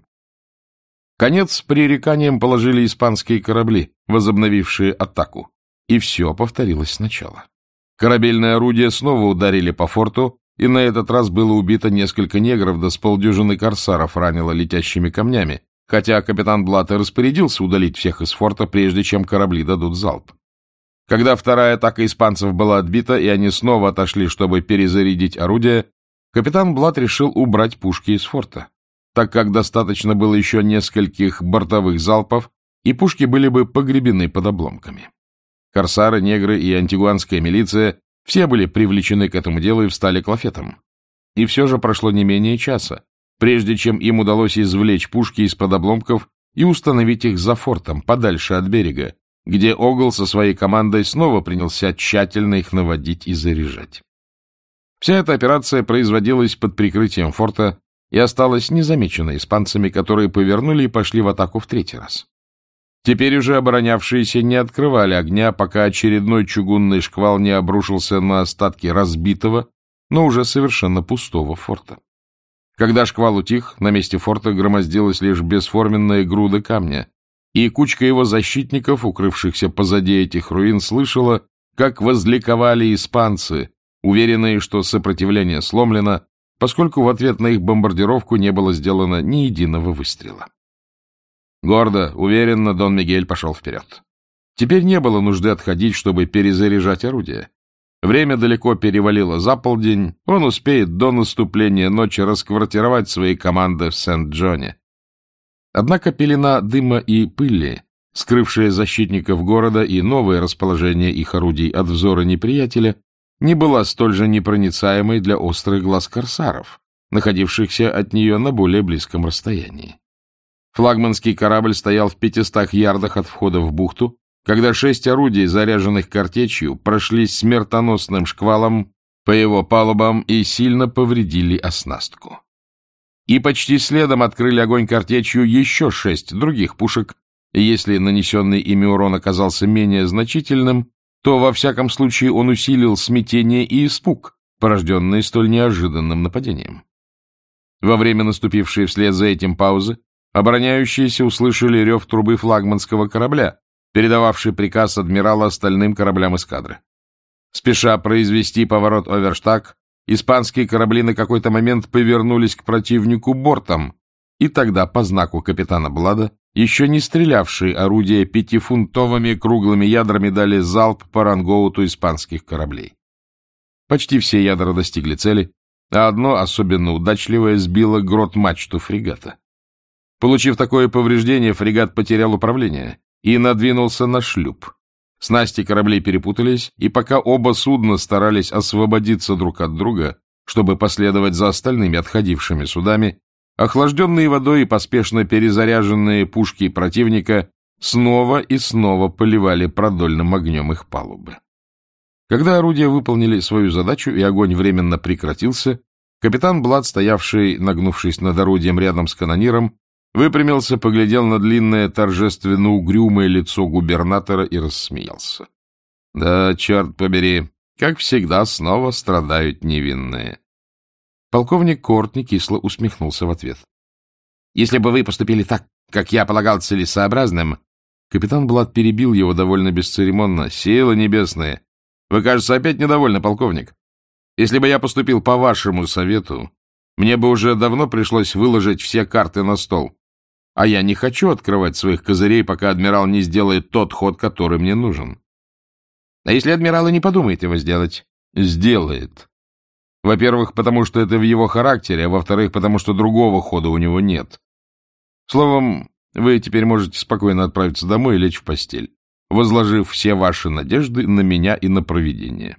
Конец пререканиям положили испанские корабли, возобновившие атаку, и все повторилось сначала. Корабельные орудия снова ударили по форту, и на этот раз было убито несколько негров, да с полдюжины корсаров ранило летящими камнями, хотя капитан Блад и распорядился удалить всех из форта, прежде чем корабли дадут залп. Когда вторая атака испанцев была отбита, и они снова отошли, чтобы перезарядить орудия, капитан Блад решил убрать пушки из форта, так как достаточно было еще нескольких бортовых залпов, и пушки были бы погребены под обломками. Корсары, негры и антигуанская милиция все были привлечены к этому делу и встали к лафетам. И все же прошло не менее часа, прежде чем им удалось извлечь пушки из-под обломков и установить их за фортом, подальше от берега, где Огл со своей командой снова принялся тщательно их наводить и заряжать. Вся эта операция производилась под прикрытием форта и осталась незамеченной испанцами, которые повернули и пошли в атаку в третий раз. Теперь уже оборонявшиеся не открывали огня, пока очередной чугунный шквал не обрушился на остатки разбитого, но уже совершенно пустого форта. Когда шквал утих, на месте форта громоздилась лишь бесформенная груда камня, и кучка его защитников, укрывшихся позади этих руин, слышала, как возликовали испанцы, уверенные, что сопротивление сломлено, поскольку в ответ на их бомбардировку не было сделано ни единого выстрела. Гордо, уверенно Дон Мигель пошел вперед. Теперь не было нужды отходить, чтобы перезаряжать орудия. Время далеко перевалило за полдень, он успеет до наступления ночи расквартировать свои команды в Сент-Джоне. Однако пелена дыма и пыли, скрывшая защитников города и новое расположение их орудий от взора неприятеля, не была столь же непроницаемой для острых глаз корсаров, находившихся от нее на более близком расстоянии. Флагманский корабль стоял в пятистах ярдах от входа в бухту, когда шесть орудий, заряженных картечью, прошлись смертоносным шквалом по его палубам и сильно повредили оснастку. И почти следом открыли огонь картечью еще шесть других пушек, и если нанесенный ими урон оказался менее значительным, то, во всяком случае, он усилил смятение и испуг, порожденные столь неожиданным нападением. Во время наступившей вслед за этим паузы обороняющиеся услышали рев трубы флагманского корабля, передававший приказ адмирала остальным кораблям эскадры. Спеша произвести поворот оверштаг, испанские корабли на какой-то момент повернулись к противнику бортом, и тогда по знаку капитана Блада еще не стрелявшие орудия пятифунтовыми круглыми ядрами дали залп по рангоуту испанских кораблей. Почти все ядра достигли цели, а одно, особенно удачливое, сбило грот-мачту фрегата. Получив такое повреждение, фрегат потерял управление и надвинулся на шлюп. Снасти кораблей перепутались, и пока оба судна старались освободиться друг от друга, чтобы последовать за остальными отходившими судами, охлажденные водой и поспешно перезаряженные пушки противника снова и снова поливали продольным огнем их палубы. Когда орудия выполнили свою задачу и огонь временно прекратился, капитан Блад, стоявший, нагнувшись над орудием рядом с канониром, выпрямился, поглядел на длинное, торжественно-угрюмое лицо губернатора и рассмеялся. Да, черт побери, как всегда, снова страдают невинные. Полковник Кортни кисло усмехнулся в ответ. — Если бы вы поступили так, как я полагал целесообразным... Капитан Блад перебил его довольно бесцеремонно. — Силы небесные! Вы, кажется, опять недовольны, полковник. Если бы я поступил по вашему совету, мне бы уже давно пришлось выложить все карты на стол. А я не хочу открывать своих козырей, пока адмирал не сделает тот ход, который мне нужен. А если адмирал и не подумает его сделать? Сделает. Во-первых, потому что это в его характере, а во-вторых, потому что другого хода у него нет. Словом, вы теперь можете спокойно отправиться домой и лечь в постель, возложив все ваши надежды на меня и на провидение.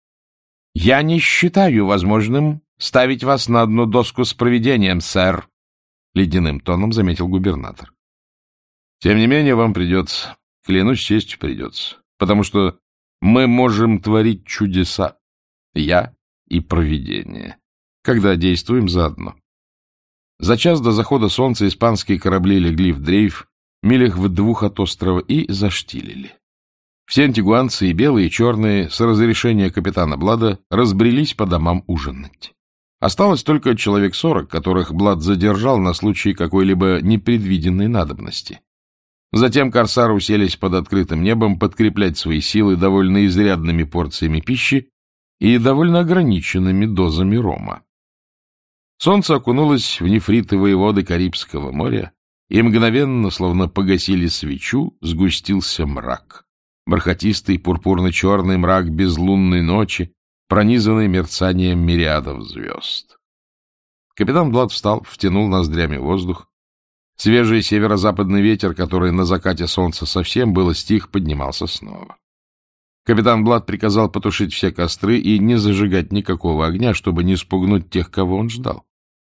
Я не считаю возможным ставить вас на одну доску с провидением, сэр, — ледяным тоном заметил губернатор. Тем не менее, вам придется, клянусь честью, придется, потому что мы можем творить чудеса, я и провидение, когда действуем заодно. За час до захода солнца испанские корабли легли в дрейф, милях в двух от острова, и заштилили. Все антигуанцы, и белые, и черные, с разрешения капитана Блада, разбрелись по домам ужинать. Осталось только человек сорок, которых Блад задержал на случай какой-либо непредвиденной надобности. Затем корсары уселись под открытым небом подкреплять свои силы довольно изрядными порциями пищи и довольно ограниченными дозами рома. Солнце окунулось в нефритовые воды Карибского моря, и мгновенно, словно погасили свечу, сгустился мрак. Бархатистый пурпурно-черный мрак безлунной ночи, пронизанный мерцанием мириадов звезд. Капитан Блад встал, втянул ноздрями воздух. Свежий северо-западный ветер, который на закате солнца совсем было стих, поднимался снова. Капитан Блад приказал потушить все костры и не зажигать никакого огня, чтобы не спугнуть тех, кого он ждал.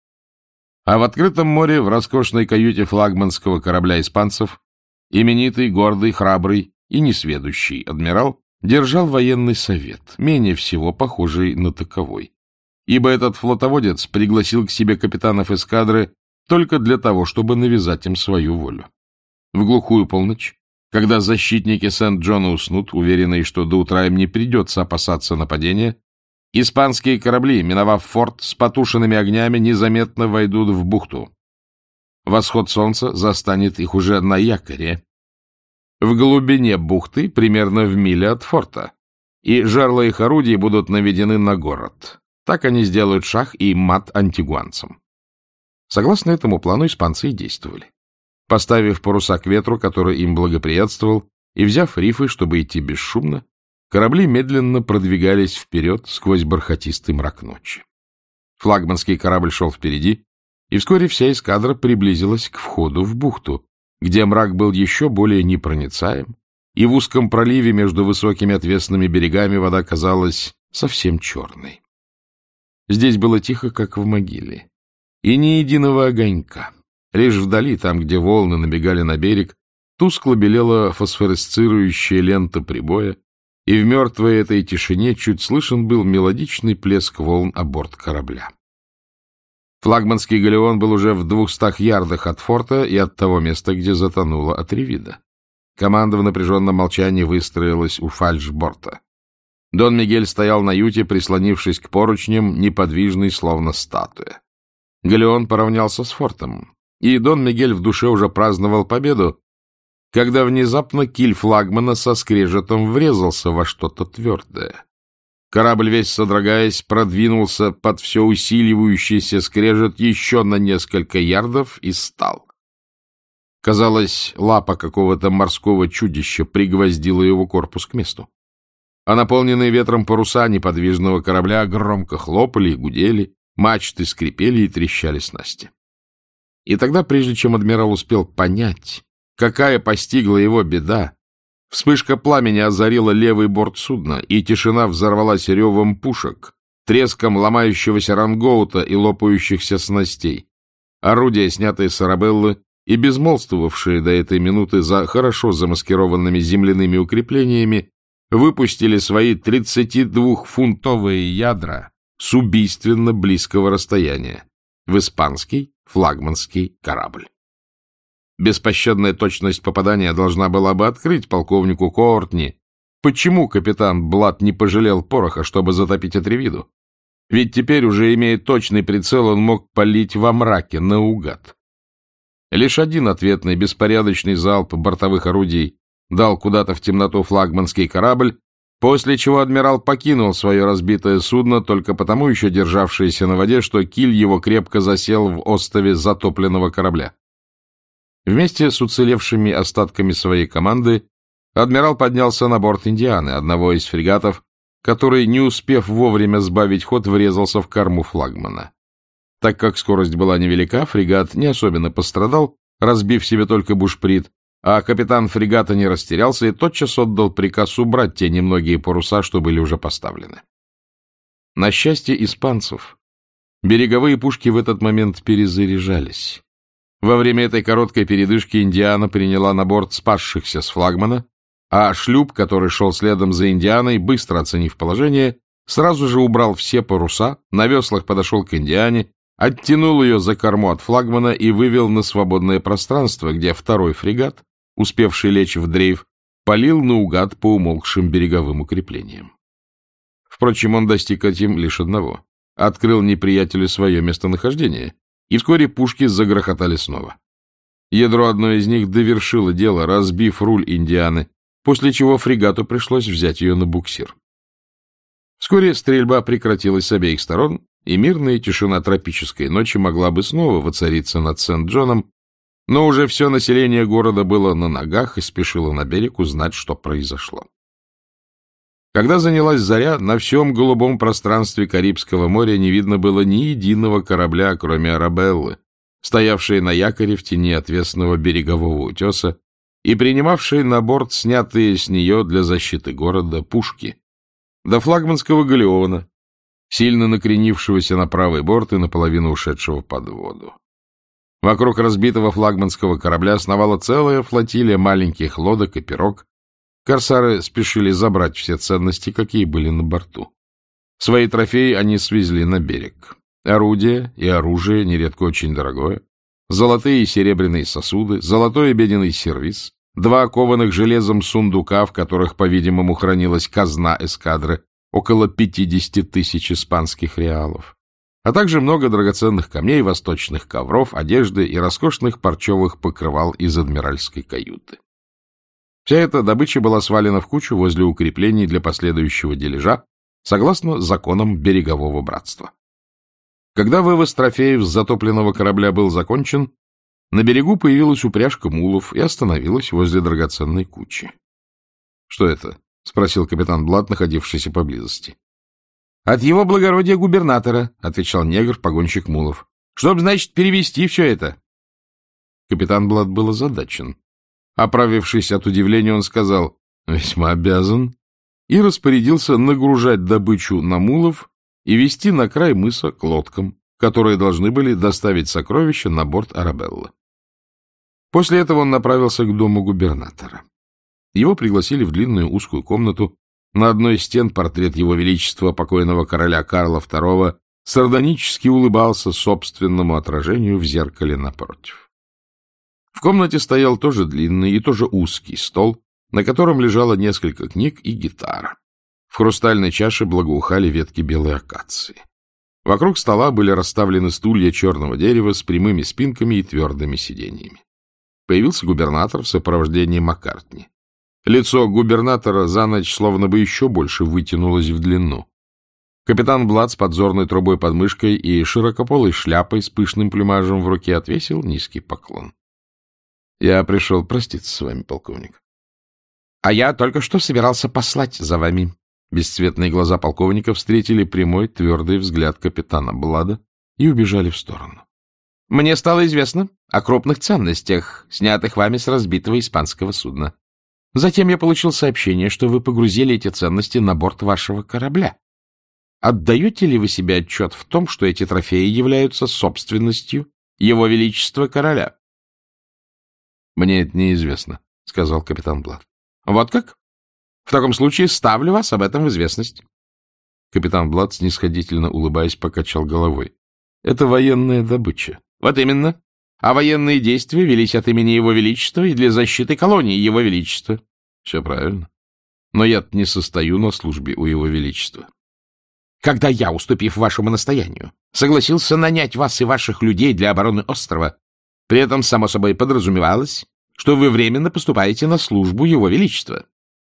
А в открытом море, в роскошной каюте флагманского корабля испанцев, именитый, гордый, храбрый и несведущий адмирал держал военный совет, менее всего похожий на таковой. Ибо этот флотоводец пригласил к себе капитанов эскадры только для того, чтобы навязать им свою волю. В глухую полночь, когда защитники Сент-Джона уснут, уверенные, что до утра им не придется опасаться нападения, испанские корабли, миновав форт с потушенными огнями, незаметно войдут в бухту. Восход солнца застанет их уже на якоре, в глубине бухты, примерно в миле от форта, и жерла их орудий будут наведены на город. Так они сделают шах и мат антигуанцам. Согласно этому плану испанцы и действовали. Поставив паруса к ветру, который им благоприятствовал, и взяв рифы, чтобы идти бесшумно, корабли медленно продвигались вперед сквозь бархатистый мрак ночи. Флагманский корабль шел впереди, и вскоре вся эскадра приблизилась к входу в бухту, где мрак был еще более непроницаем, и в узком проливе между высокими отвесными берегами вода казалась совсем черной. Здесь было тихо, как в могиле, и ни единого огонька. Лишь вдали, там, где волны набегали на берег, тускло белела фосфоресцирующая лента прибоя, и в мертвой этой тишине чуть слышен был мелодичный плеск волн о борт корабля. Флагманский галеон был уже в двухстах ярдах от форта и от того места, где затонула Атревида. Команда в напряженном молчании выстроилась у фальшборта. Дон Мигель стоял на юте, прислонившись к поручням, неподвижный, словно статуя. Галеон поравнялся с фортом, и Дон Мигель в душе уже праздновал победу, когда внезапно киль флагмана со скрежетом врезался во что-то твердое. Корабль, весь содрогаясь, продвинулся под все усиливающийся скрежет еще на несколько ярдов и стал. Казалось, лапа какого-то морского чудища пригвоздила его корпус к месту. А наполненные ветром паруса неподвижного корабля громко хлопали и гудели, мачты скрипели и трещали снасти. И тогда, прежде чем адмирал успел понять, какая постигла его беда, вспышка пламени озарила левый борт судна, и тишина взорвалась ревом пушек, треском ломающегося рангоута и лопающихся снастей. Орудия, снятые с Арабеллы и безмолвствовавшие до этой минуты за хорошо замаскированными земляными укреплениями, выпустили свои тридцатидвухфунтовые ядра с убийственно близкого расстояния в испанский флагманский корабль. Беспощадная точность попадания должна была бы открыть полковнику Коортни, почему капитан Блад не пожалел пороха, чтобы затопить Атревиду. Ведь теперь, уже имея точный прицел, он мог палить во мраке наугад. Лишь один ответный беспорядочный залп бортовых орудий дал куда-то в темноту флагманский корабль, после чего адмирал покинул свое разбитое судно, только потому еще державшееся на воде, что киль его крепко засел в остове затопленного корабля. Вместе с уцелевшими остатками своей команды адмирал поднялся на борт «Индианы», одного из фрегатов, который, не успев вовремя сбавить ход, врезался в корму флагмана. Так как скорость была невелика, фрегат не особенно пострадал, разбив себе только бушприт, а капитан фрегата не растерялся и тотчас отдал приказ убрать те немногие паруса, что были уже поставлены. На счастье испанцев, береговые пушки в этот момент перезаряжались. Во время этой короткой передышки «Индиана» приняла на борт спасшихся с флагмана, а шлюп, который шел следом за «Индианой», быстро оценив положение, сразу же убрал все паруса, на веслах подошел к «Индиане», оттянул ее за корму от флагмана и вывел на свободное пространство, где второй фрегат, успевший лечь в дрейф, палил наугад по умолкшим береговым укреплениям. Впрочем, он достиг этим лишь одного — открыл неприятелю свое местонахождение, и вскоре пушки загрохотали снова. Ядро одной из них довершило дело, разбив руль «Индианы», после чего фрегату пришлось взять ее на буксир. Вскоре стрельба прекратилась с обеих сторон, и мирная тишина тропической ночи могла бы снова воцариться над Сент-Джоном, но уже все население города было на ногах и спешило на берег узнать, что произошло. Когда занялась заря, на всем голубом пространстве Карибского моря не видно было ни единого корабля, кроме «Арабеллы», стоявшей на якоре в тени отвесного берегового утеса и принимавшей на борт снятые с нее для защиты города пушки, до флагманского галеона, сильно накренившегося на правый борт и наполовину ушедшего под воду. Вокруг разбитого флагманского корабля сновала целая флотилия маленьких лодок и пирог. Корсары спешили забрать все ценности, какие были на борту. Свои трофеи они свезли на берег. Орудия и оружие, нередко очень дорогое, золотые и серебряные сосуды, золотой обеденный сервиз, два окованных железом сундука, в которых, по-видимому, хранилась казна эскадры, около пятидесяти тысяч испанских реалов, а также много драгоценных камней, восточных ковров, одежды и роскошных парчевых покрывал из адмиральской каюты. Вся эта добыча была свалена в кучу возле укреплений для последующего дележа, согласно законам берегового братства. Когда вывоз трофеев с затопленного корабля был закончен, на берегу появилась упряжка мулов и остановилась возле драгоценной кучи. — Что это? — спросил капитан Блад, находившийся поблизости. — От его благородия губернатора, — отвечал негр, погонщик мулов. — Чтоб, значит, перевезти все это. Капитан Блад был озадачен. Оправившись от удивления, он сказал: «Весьма обязан», и распорядился нагружать добычу на мулов и везти на край мыса к лодкам, которые должны были доставить сокровища на борт Арабеллы. После этого он направился к дому губернатора. Его пригласили в длинную узкую комнату. На одной из стен портрет его величества, покойного короля Карла второго, сардонически улыбался собственному отражению в зеркале напротив. В комнате стоял тоже длинный и тоже узкий стол, на котором лежало несколько книг и гитара. В хрустальной чаше благоухали ветки белой акации. Вокруг стола были расставлены стулья черного дерева с прямыми спинками и твердыми сиденьями. Появился губернатор в сопровождении Маккартни. Лицо губернатора за ночь словно бы еще больше вытянулось в длину. Капитан Блад с подзорной трубой под мышкой и широкополой шляпой с пышным плюмажем в руке отвесил низкий поклон. — Я пришел проститься с вами, полковник. — А я только что собирался послать за вами. Бесцветные глаза полковника встретили прямой, твердый взгляд капитана Блада и убежали в сторону. — Мне стало известно о крупных ценностях, снятых вами с разбитого испанского судна. Затем я получил сообщение, что вы погрузили эти ценности на борт вашего корабля. Отдаете ли вы себе отчет в том, что эти трофеи являются собственностью Его Величества Короля? — Мне это неизвестно, — сказал капитан Блад. — Вот как? В таком случае ставлю вас об этом в известность. Капитан Блад, снисходительно улыбаясь, покачал головой. — Это военная добыча. — Вот именно. а военные действия велись от имени Его Величества и для защиты колонии Его Величества. Все правильно. Но я не состою на службе у Его Величества. Когда я, уступив вашему настоянию, согласился нанять вас и ваших людей для обороны острова, при этом, само собой, подразумевалось, что вы временно поступаете на службу Его Величества.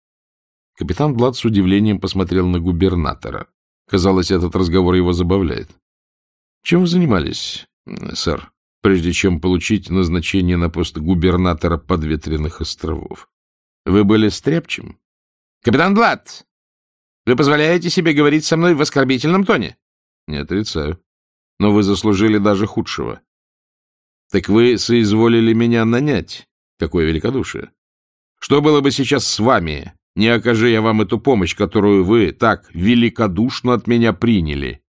Капитан Блад с удивлением посмотрел на губернатора. Казалось, этот разговор его забавляет. Чем вы занимались, сэр, прежде чем получить назначение на пост губернатора Подветренных островов? Вы были стряпчим? Капитан Блад, вы позволяете себе говорить со мной в оскорбительном тоне? Не отрицаю. Но вы заслужили даже худшего. Так вы соизволили меня нанять. Какое великодушие. Что было бы сейчас с вами, не окажи я вам эту помощь, которую вы так великодушно от меня приняли?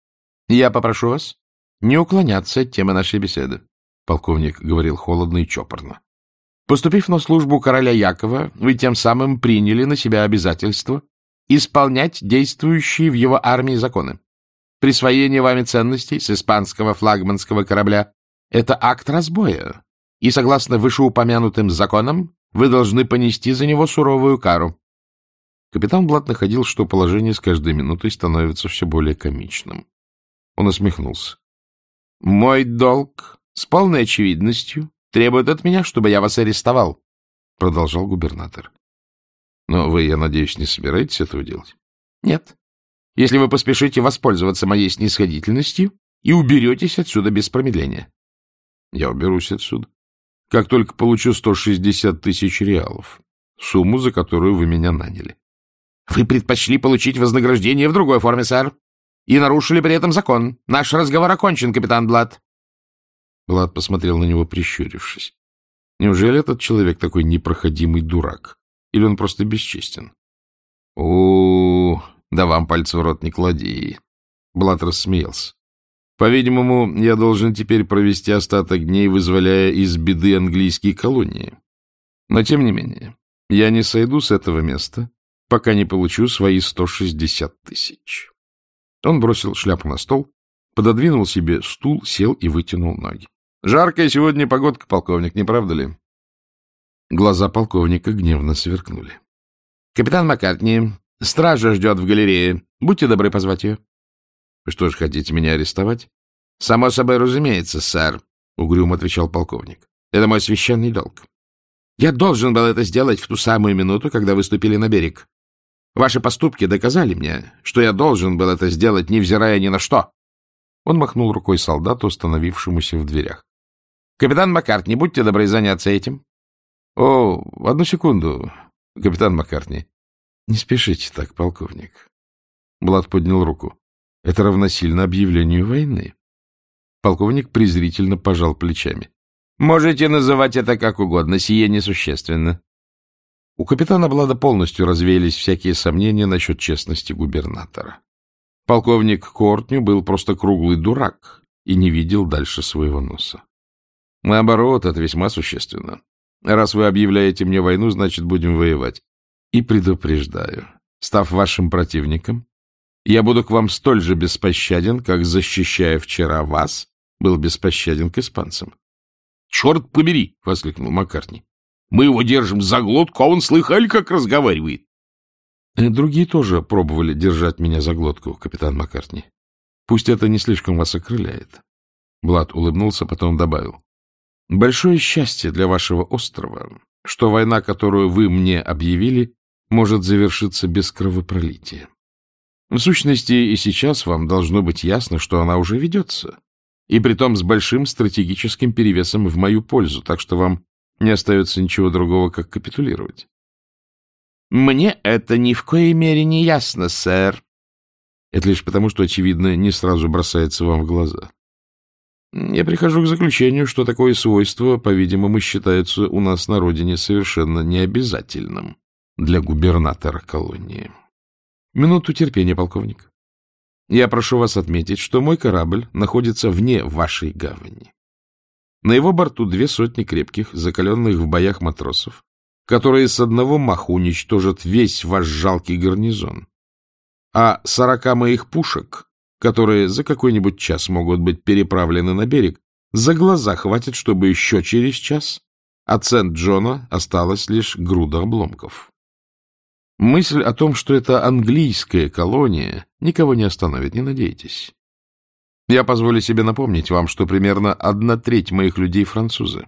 Я попрошу вас не уклоняться от темы нашей беседы. Полковник говорил холодно и чопорно. Поступив на службу короля Якова, вы тем самым приняли на себя обязательство исполнять действующие в его армии законы. Присвоение вами ценностей с испанского флагманского корабля — это акт разбоя, и, согласно вышеупомянутым законам, вы должны понести за него суровую кару. Капитан Блад находил, что положение с каждой минутой становится все более комичным. Он усмехнулся. — Мой долг с полной очевидностью требует от меня, чтобы я вас арестовал, — продолжал губернатор. — Но вы, я надеюсь, не собираетесь этого делать? — Нет. Если вы поспешите воспользоваться моей снисходительностью и уберетесь отсюда без промедления. — Я уберусь отсюда. Как только получу сто шестьдесят тысяч реалов, сумму, за которую вы меня наняли. — Вы предпочли получить вознаграждение в другой форме, сэр, и нарушили при этом закон. Наш разговор окончен, капитан Блад. Блад посмотрел на него, прищурившись. Неужели этот человек такой непроходимый дурак? Или он просто бесчестен? — О, да вам пальцы в рот не клади. Блад рассмеялся. По-видимому, я должен теперь провести остаток дней, вызволяя из беды английские колонии. Но, тем не менее, я не сойду с этого места, пока не получу свои сто шестьдесят тысяч. Он бросил шляпу на стол, пододвинул себе стул, сел и вытянул ноги. — Жаркая сегодня погодка, полковник, не правда ли? Глаза полковника гневно сверкнули. — Капитан Маккартни, стража ждет в галерее. Будьте добры позвать ее. — Вы что же, хотите меня арестовать? — Само собой разумеется, сэр, — угрюмо отвечал полковник. — Это мой священный долг. Я должен был это сделать в ту самую минуту, когда вы ступили на берег. Ваши поступки доказали мне, что я должен был это сделать, невзирая ни на что. Он махнул рукой солдату, остановившемуся в дверях. — Капитан Маккартни, будьте добры заняться этим. — О, одну секунду, капитан Маккартни. — Не спешите так, полковник. Блад поднял руку. — Это равносильно объявлению войны. Полковник презрительно пожал плечами. — Можете называть это как угодно, сие несущественно. У капитана Блада полностью развеялись всякие сомнения насчет честности губернатора. Полковник Кортню был просто круглый дурак и не видел дальше своего носа. Наоборот, это весьма существенно. Раз вы объявляете мне войну, значит, будем воевать. И предупреждаю, став вашим противником, я буду к вам столь же беспощаден, как, защищая вчера вас, был беспощаден к испанцам. — Черт побери! — воскликнул Маккартни. — Мы его держим за глотку, а он слыхали, как разговаривает. — Другие тоже пробовали держать меня за глотку, капитан Маккартни. Пусть это не слишком вас окрыляет. Блад улыбнулся, потом добавил. — Большое счастье для вашего острова, что война, которую вы мне объявили, может завершиться без кровопролития. В сущности, и сейчас вам должно быть ясно, что она уже ведется, и притом с большим стратегическим перевесом в мою пользу, так что вам не остается ничего другого, как капитулировать. — Мне это ни в коей мере не ясно, сэр. Это лишь потому, что, очевидно, не сразу бросается вам в глаза. Я прихожу к заключению, что такое свойство, по-видимому, считается у нас на родине совершенно необязательным для губернатора колонии. Минуту терпения, полковник. Я прошу вас отметить, что мой корабль находится вне вашей гавани. На его борту две сотни крепких, закаленных в боях матросов, которые с одного маху уничтожат весь ваш жалкий гарнизон. А сорока моих пушек, которые за какой-нибудь час могут быть переправлены на берег, За глаза хватит, чтобы еще через час от Сент-Джона осталась лишь груда обломков. Мысль о том, что это английская колония, никого не остановит, не надейтесь. Я позволю себе напомнить вам, что примерно одна треть моих людей французы,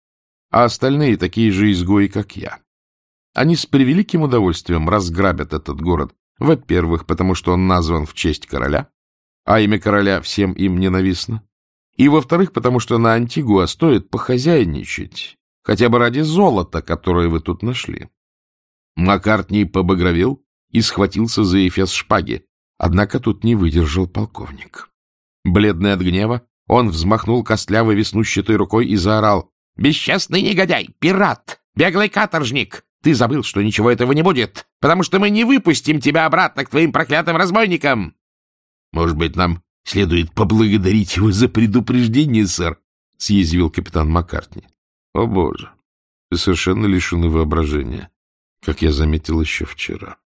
а остальные такие же изгои, как я. Они с превеликим удовольствием разграбят этот город, во-первых, потому что он назван в честь короля, а имя короля всем им ненавистно, и, во-вторых, потому что на Антигуа стоит похозяйничать, хотя бы ради золота, которое вы тут нашли. Маккартни побагровел и схватился за эфес шпаги, однако тут не выдержал полковник. Бледный от гнева, он взмахнул костлявой веснущатой рукой и заорал: «Бесчестный негодяй! Пират! Беглый каторжник! Ты забыл, что ничего этого не будет, потому что мы не выпустим тебя обратно к твоим проклятым разбойникам!» «Может быть, нам следует поблагодарить его за предупреждение, сэр?» — съязвил капитан Маккартни. «О, боже! Вы совершенно лишены воображения, как я заметил еще вчера.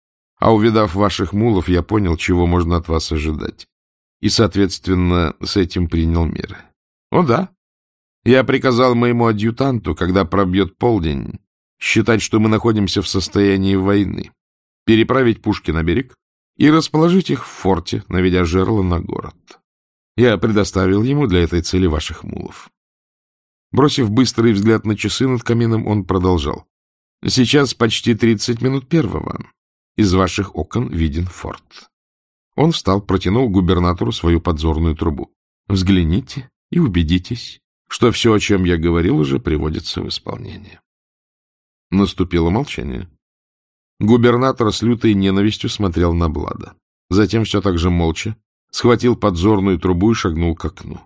А увидав ваших мулов, я понял, чего можно от вас ожидать, и, соответственно, с этим принял меры. О да, я приказал моему адъютанту, когда пробьет полдень, считать, что мы находимся в состоянии войны, переправить пушки на берег и расположить их в форте, наведя жерло на город. Я предоставил ему для этой цели ваших мулов». Бросив быстрый взгляд на часы над камином, он продолжал: «Сейчас почти тридцать минут первого. Из ваших окон виден форт». Он встал, протянул губернатору свою подзорную трубу. «Взгляните и убедитесь, что все, о чем я говорил, уже приводится в исполнение». Наступило молчание. Губернатор с лютой ненавистью смотрел на Блада. Затем все так же молча схватил подзорную трубу и шагнул к окну.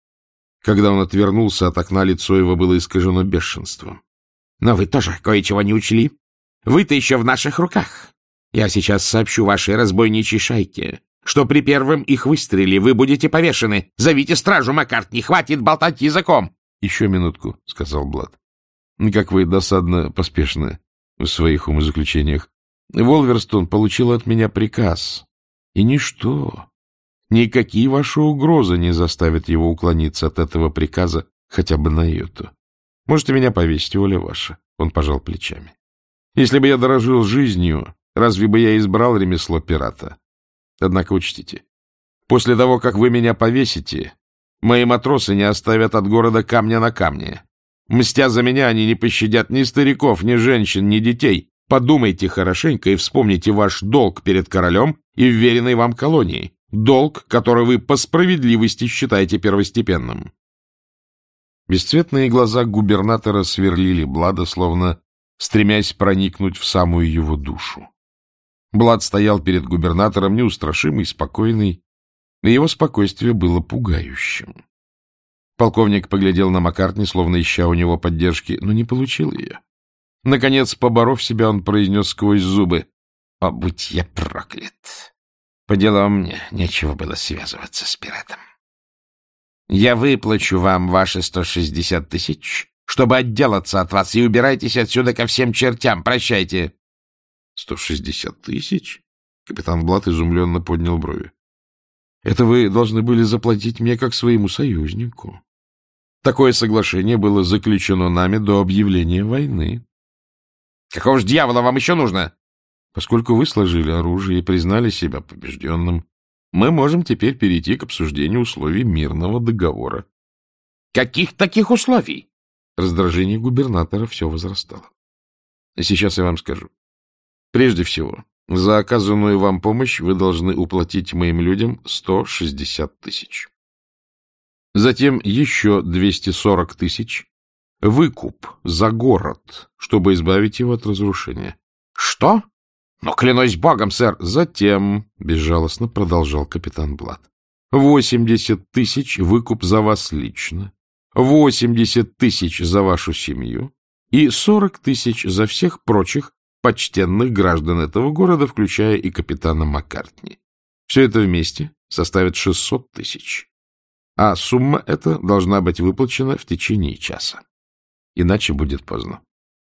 Когда он отвернулся от окна, лицо его было искажено бешенством. «Но вы тоже кое-чего не учли. Вы-то еще в наших руках. Я сейчас сообщу вашей разбойничьей шайке, что при первом их выстреле вы будете повешены. Зовите стражу, Маккартни, хватит болтать языком!» «Еще минутку», — сказал Блад. «Как вы досадно поспешны в своих умозаключениях. Волверстон получил от меня приказ, и ничто, никакие ваши угрозы не заставят его уклониться от этого приказа хотя бы на йоту. Можете меня повесить, воля ваша». Он пожал плечами. «Если бы я дорожил жизнью, разве бы я избрал ремесло пирата? Однако учтите, после того, как вы меня повесите, мои матросы не оставят от города камня на камне. Мстя за меня, они не пощадят ни стариков, ни женщин, ни детей. Подумайте хорошенько и вспомните ваш долг перед королем и вверенной вам колонией. Долг, который вы по справедливости считаете первостепенным». Бесцветные глаза губернатора сверлили Блада, словно стремясь проникнуть в самую его душу. Блад стоял перед губернатором неустрашимый, спокойный, и его спокойствие было пугающим. Полковник поглядел на Маккартни, словно ища у него поддержки, но не получил ее. Наконец, поборов себя, он произнес сквозь зубы: «О, будь я проклят! По делам мне нечего было связываться с пиратом. Я выплачу вам ваши сто шестьдесят тысяч, чтобы отделаться от вас, и убирайтесь отсюда ко всем чертям. Прощайте». «Сто шестьдесят тысяч?» Капитан Блад изумленно поднял брови. «Это вы должны были заплатить мне как своему союзнику. Такое соглашение было заключено нами до объявления войны». «Какого ж дьявола вам еще нужно?» «Поскольку вы сложили оружие и признали себя побежденным, мы можем теперь перейти к обсуждению условий мирного договора». «Каких таких условий?» Раздражение губернатора все возрастало. «Сейчас я вам скажу. Прежде всего, за оказанную вам помощь вы должны уплатить моим людям сто шестьдесят тысяч. Затем еще двести сорок тысяч — выкуп за город, чтобы избавить его от разрушения». «Что? Но клянусь богом, сэр!» «Затем, — безжалостно продолжал капитан Блад, — восемьдесят тысяч выкуп за вас лично, восемьдесят тысяч за вашу семью и сорок тысяч за всех прочих почтенных граждан этого города, включая и капитана Маккартни. Все это вместе составит шестьсот тысяч. А сумма эта должна быть выплачена в течение часа. Иначе будет поздно».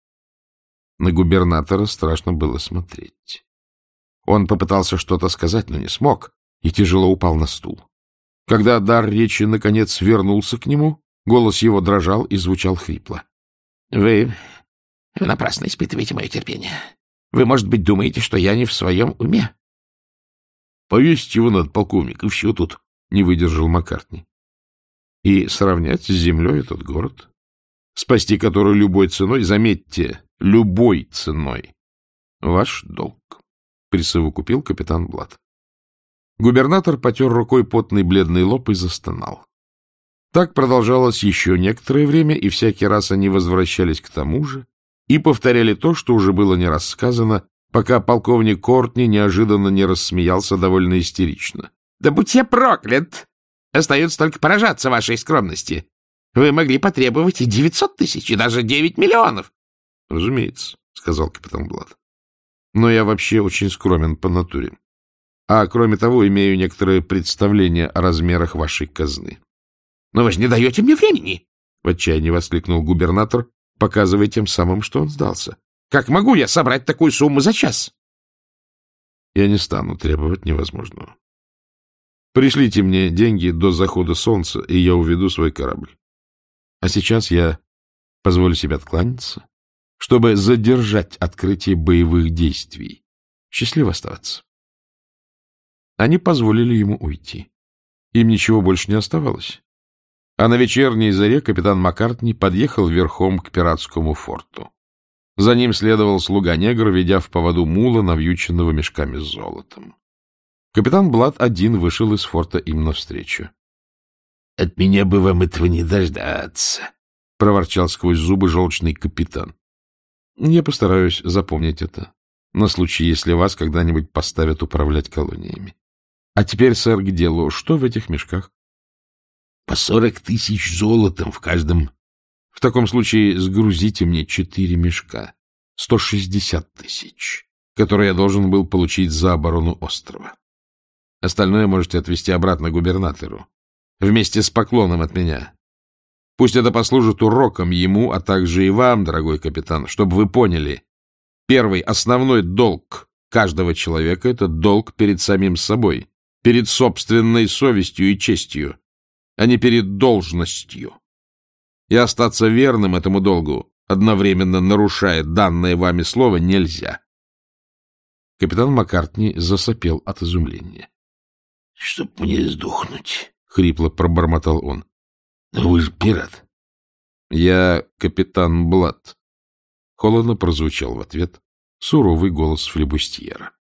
На губернатора страшно было смотреть. Он попытался что-то сказать, но не смог, и тяжело упал на стул. Когда дар речи наконец вернулся к нему, Голос его дрожал и звучал хрипло. — Вы напрасно испытываете мое терпение. Вы, может быть, думаете, что я не в своем уме? — Повесить его надо, полковник, и все тут, — не выдержал Маккартни. — И сравнять с землей этот город, спасти который любой ценой, заметьте, любой ценой, ваш долг, — присовокупил капитан Блад. Губернатор потер рукой потный бледный лоб и застонал. Так продолжалось еще некоторое время, и всякий раз они возвращались к тому же и повторяли то, что уже было не раз сказано, пока полковник Кортни неожиданно не рассмеялся довольно истерично. — Да будь я проклят! Остается только поражаться вашей скромности. Вы могли потребовать и девятьсот тысяч, и даже девять миллионов. — Разумеется, — сказал капитан Блад. — Но я вообще очень скромен по натуре. А кроме того, имею некоторое представление о размерах вашей казны. — Но вы же не даете мне времени! — в отчаянии воскликнул губернатор, показывая тем самым, что он сдался. — Как могу я собрать такую сумму за час? — Я не стану требовать невозможного. Пришлите мне деньги до захода солнца, и я уведу свой корабль. А сейчас я позволю себе откланяться, чтобы задержать открытие боевых действий. Счастливо оставаться. Они позволили ему уйти. Им ничего больше не оставалось. А на вечерней заре капитан Маккартни подъехал верхом к пиратскому форту. За ним следовал слуга-негр, ведя в поводу мула, навьюченного мешками с золотом. Капитан Блад один вышел из форта им навстречу. — От меня бы вам этого не дождаться, — проворчал сквозь зубы желчный капитан. — Я постараюсь запомнить это, на случай, если вас когда-нибудь поставят управлять колониями. А теперь, сэр, к делу. Что в этих мешках? — По сорок тысяч золотом в каждом. — В таком случае сгрузите мне четыре мешка, сто шестьдесят тысяч, которые я должен был получить за оборону острова. Остальное можете отвезти обратно губернатору, вместе с поклоном от меня. Пусть это послужит уроком ему, а также и вам, дорогой капитан, чтобы вы поняли. Первый основной долг каждого человека — это долг перед самим собой, перед собственной совестью и честью, а не перед должностью. И остаться верным этому долгу, одновременно нарушая данное вами слово, нельзя. Капитан Маккартни засопел от изумления. — Чтоб мне сдохнуть, — хрипло пробормотал он. — Но вы же пират. — Я капитан Блад. Холодно прозвучал в ответ суровый голос флебустьера.